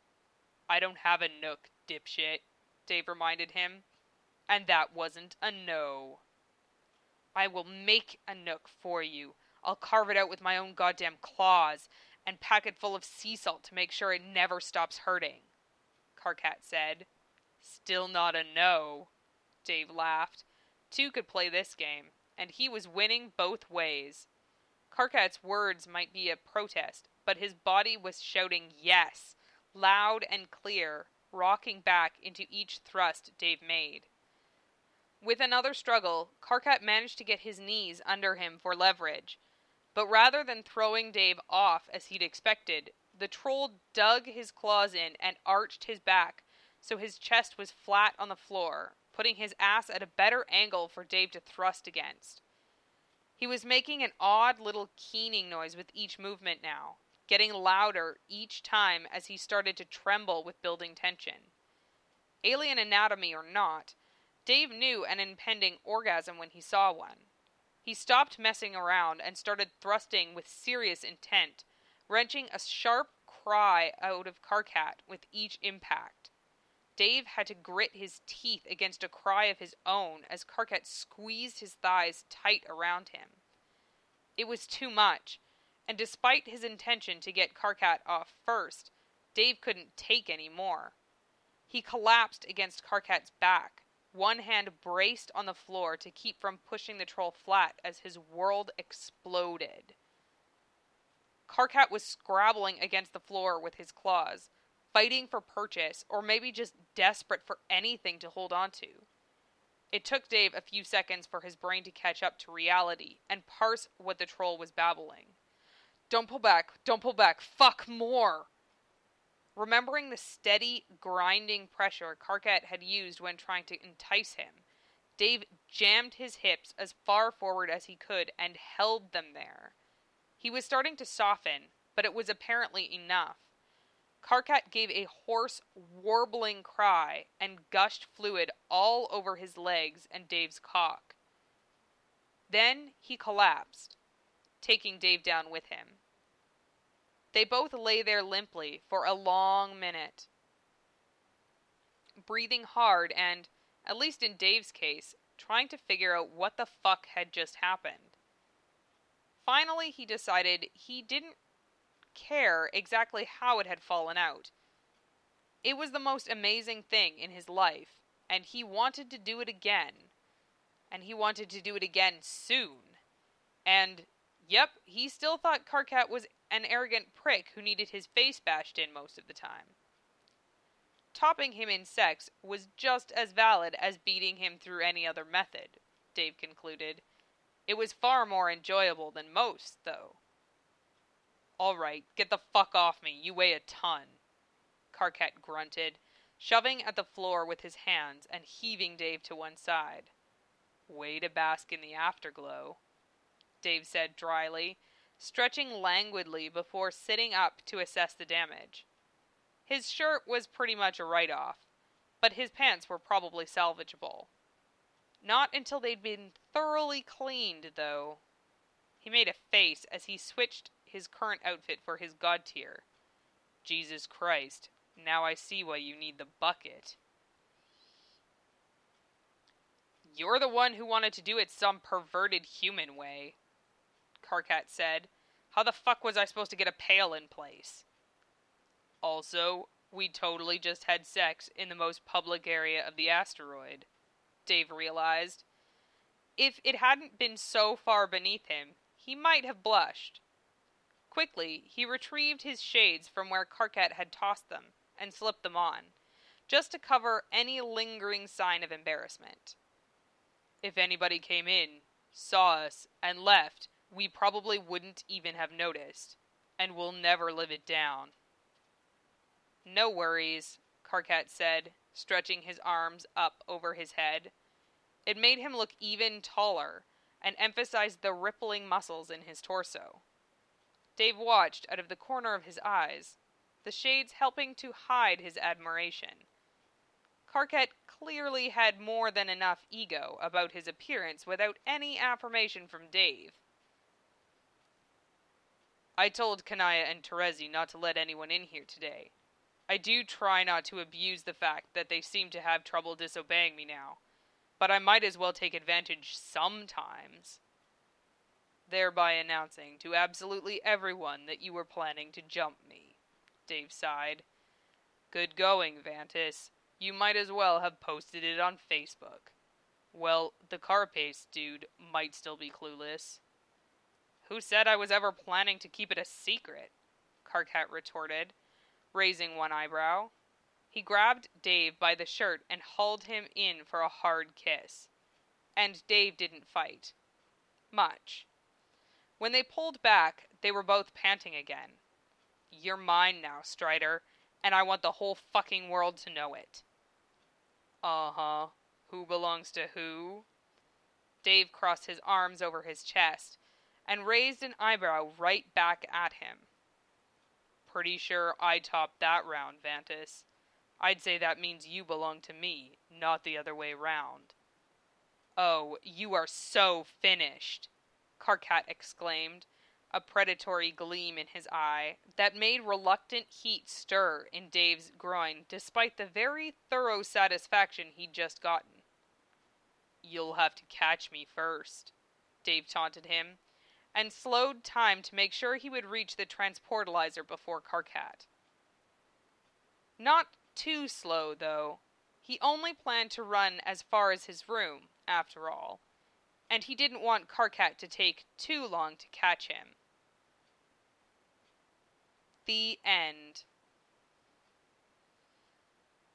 "I don't have a nook, dipshit," Dave reminded him. And that wasn't a no. "I will make a nook for you. I'll carve it out with my own goddamn claws, and pack it full of sea salt to make sure it never stops hurting," Karkat said. "Still not a no," Dave laughed. Two could play this game, and he was winning both ways. Karkat's words might be a protest, but his body was shouting yes, loud and clear, rocking back into each thrust Dave made. With another struggle, Karkat managed to get his knees under him for leverage, but rather than throwing Dave off as he'd expected, the troll dug his claws in and arched his back so his chest was flat on the floor, putting his ass at a better angle for Dave to thrust against. He was making an odd little keening noise with each movement now, getting louder each time as he started to tremble with building tension. Alien anatomy or not, Dave knew an impending orgasm when he saw one. He stopped messing around and started thrusting with serious intent, wrenching a sharp cry out of Karkat with each impact. Dave had to grit his teeth against a cry of his own as Karkat squeezed his thighs tight around him. It was too much, and despite his intention to get Karkat off first, Dave couldn't take any more. He collapsed against Karkat's back, one hand braced on the floor to keep from pushing the troll flat as his world exploded. Karkat was scrabbling against the floor with his claws, fighting for purchase, or maybe just desperate for anything to hold on to. It took Dave a few seconds for his brain to catch up to reality and parse what the troll was babbling. Don't pull back, don't pull back, fuck more! Remembering the steady, grinding pressure Karkat had used when trying to entice him, Dave jammed his hips as far forward as he could and held them there. He was starting to soften, but it was apparently enough. Karkat gave a hoarse, warbling cry and gushed fluid all over his legs and Dave's cock. Then he collapsed, taking Dave down with him. They both lay there limply for a long minute, breathing hard and, at least in Dave's case, trying to figure out what the fuck had just happened. Finally, he decided he didn't care exactly how it had fallen out. It was the most amazing thing in his life, and he wanted to do it again. And he wanted to do it again soon. And, yep, he still thought Karkat was an arrogant prick who needed his face bashed in most of the time. Topping him in sex was just as valid as beating him through any other method, Dave concluded. It was far more enjoyable than most, though. Alright, get the fuck off me, you weigh a ton, Karkat grunted, shoving at the floor with his hands and heaving Dave to one side. Way to bask in the afterglow, Dave said dryly, stretching languidly before sitting up to assess the damage. His shirt was pretty much a write-off, but his pants were probably salvageable. Not until they'd been thoroughly cleaned, though. He made a face as he switched his current outfit for his god tier. Jesus Christ, now I see why you need the bucket. You're the one who wanted to do it some perverted human way, Karkat said. How the fuck was I supposed to get a pail in place? Also, we totally just had sex in the most public area of the asteroid, Dave realized. If it hadn't been so far beneath him, he might have blushed. Quickly, he retrieved his shades from where Karkat had tossed them and slipped them on, just to cover any lingering sign of embarrassment. If anybody came in, saw us, and left, we probably wouldn't even have noticed, and we'll never live it down. No worries, Karkat said, stretching his arms up over his head. It made him look even taller, and emphasized the rippling muscles in his torso. Dave watched out of the corner of his eyes, the shades helping to hide his admiration. Karkat clearly had more than enough ego about his appearance without any affirmation from Dave. I told Kanaya and Terezi not to let anyone in here today. I do try not to abuse the fact that they seem to have trouble disobeying me now, but I might as well take advantage sometimes. Thereby announcing to absolutely everyone that you were planning to jump me, Dave sighed. Good going, Vantis. You might as well have posted it on Facebook. Well, the Carapace dude might still be clueless. Who said I was ever planning to keep it a secret? Karkat retorted, raising one eyebrow. He grabbed Dave by the shirt and hauled him in for a hard kiss. And Dave didn't fight. Much. When they pulled back, they were both panting again. You're mine now, Strider, and I want the whole fucking world to know it. Uh-huh. Who belongs to who? Dave crossed his arms over his chest and raised an eyebrow right back at him. Pretty sure I topped that round, Vantus. I'd say that means you belong to me, not the other way round. Oh, you are so finished, Karkat exclaimed, a predatory gleam in his eye that made reluctant heat stir in Dave's groin despite the very thorough satisfaction he'd just gotten. You'll have to catch me first, Dave taunted him, and slowed time to make sure he would reach the transportalizer before Karkat. Not too slow, though. He only planned to run as far as his room, after all, and he didn't want Karkat to take too long to catch him. The end.